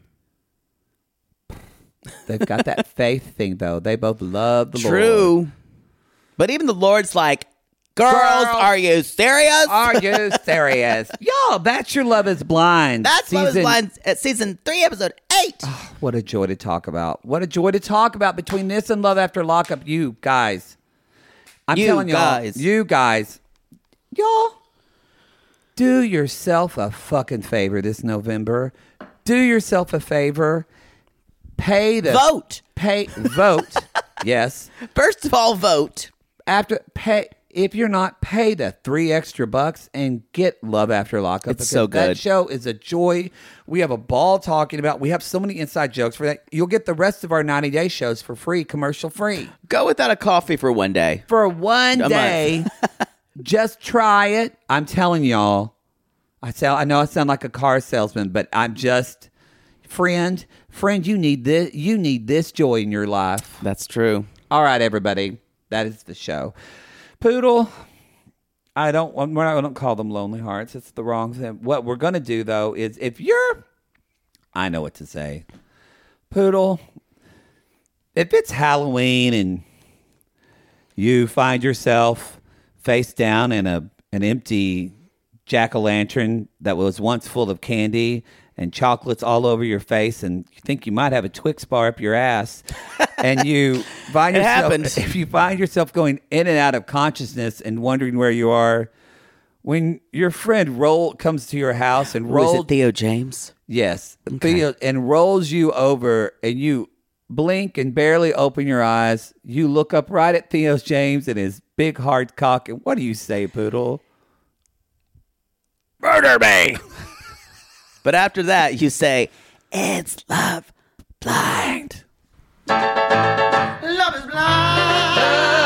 They've got that faith thing, though. They both love the Lord. True. But even the Lord's like, girls, are you serious? Are you serious? Y'all, that's your Love is Blind. That's Love is Blind at season 3, episode 8. Oh, what a joy to talk about. What a joy to talk about between this and Love After Lockup. You guys. I'm telling y'all. You guys. Y'all. Do yourself a fucking favor this November. Do yourself a favor. Vote. Vote. Yes. First of all, vote. If you're not, pay the $3 extra and get Love After Lockup. It's so good. That show is a joy. We have a ball talking about. We have so many inside jokes for that. You'll get the rest of our 90-day shows for free, commercial free. Go without a coffee for one day. For one day. Just try it. I'm telling y'all. I know I sound like a car salesman, but I'm just friend, you need this. You need this joy in your life. That's true. All right, everybody. That is the show. Poodle, I don't call them lonely hearts. It's the wrong thing. What we're going to do, though, is I know what to say. Poodle, if it's Halloween and you find yourself face down in an empty jack-o'-lantern that was once full of candy and chocolates all over your face, and you think you might have a Twix bar up your ass, and you find if you find yourself going in and out of consciousness and wondering where you are, when your friend comes to your house and rolls... Is it Theo James? Yes. Okay. Theo, and rolls you over, and you blink and barely open your eyes. You look up right at Theo James and his big hard cock, and what do you say, Poodle? Murder me! But after that, you say, it's Love Blind. Love is blind.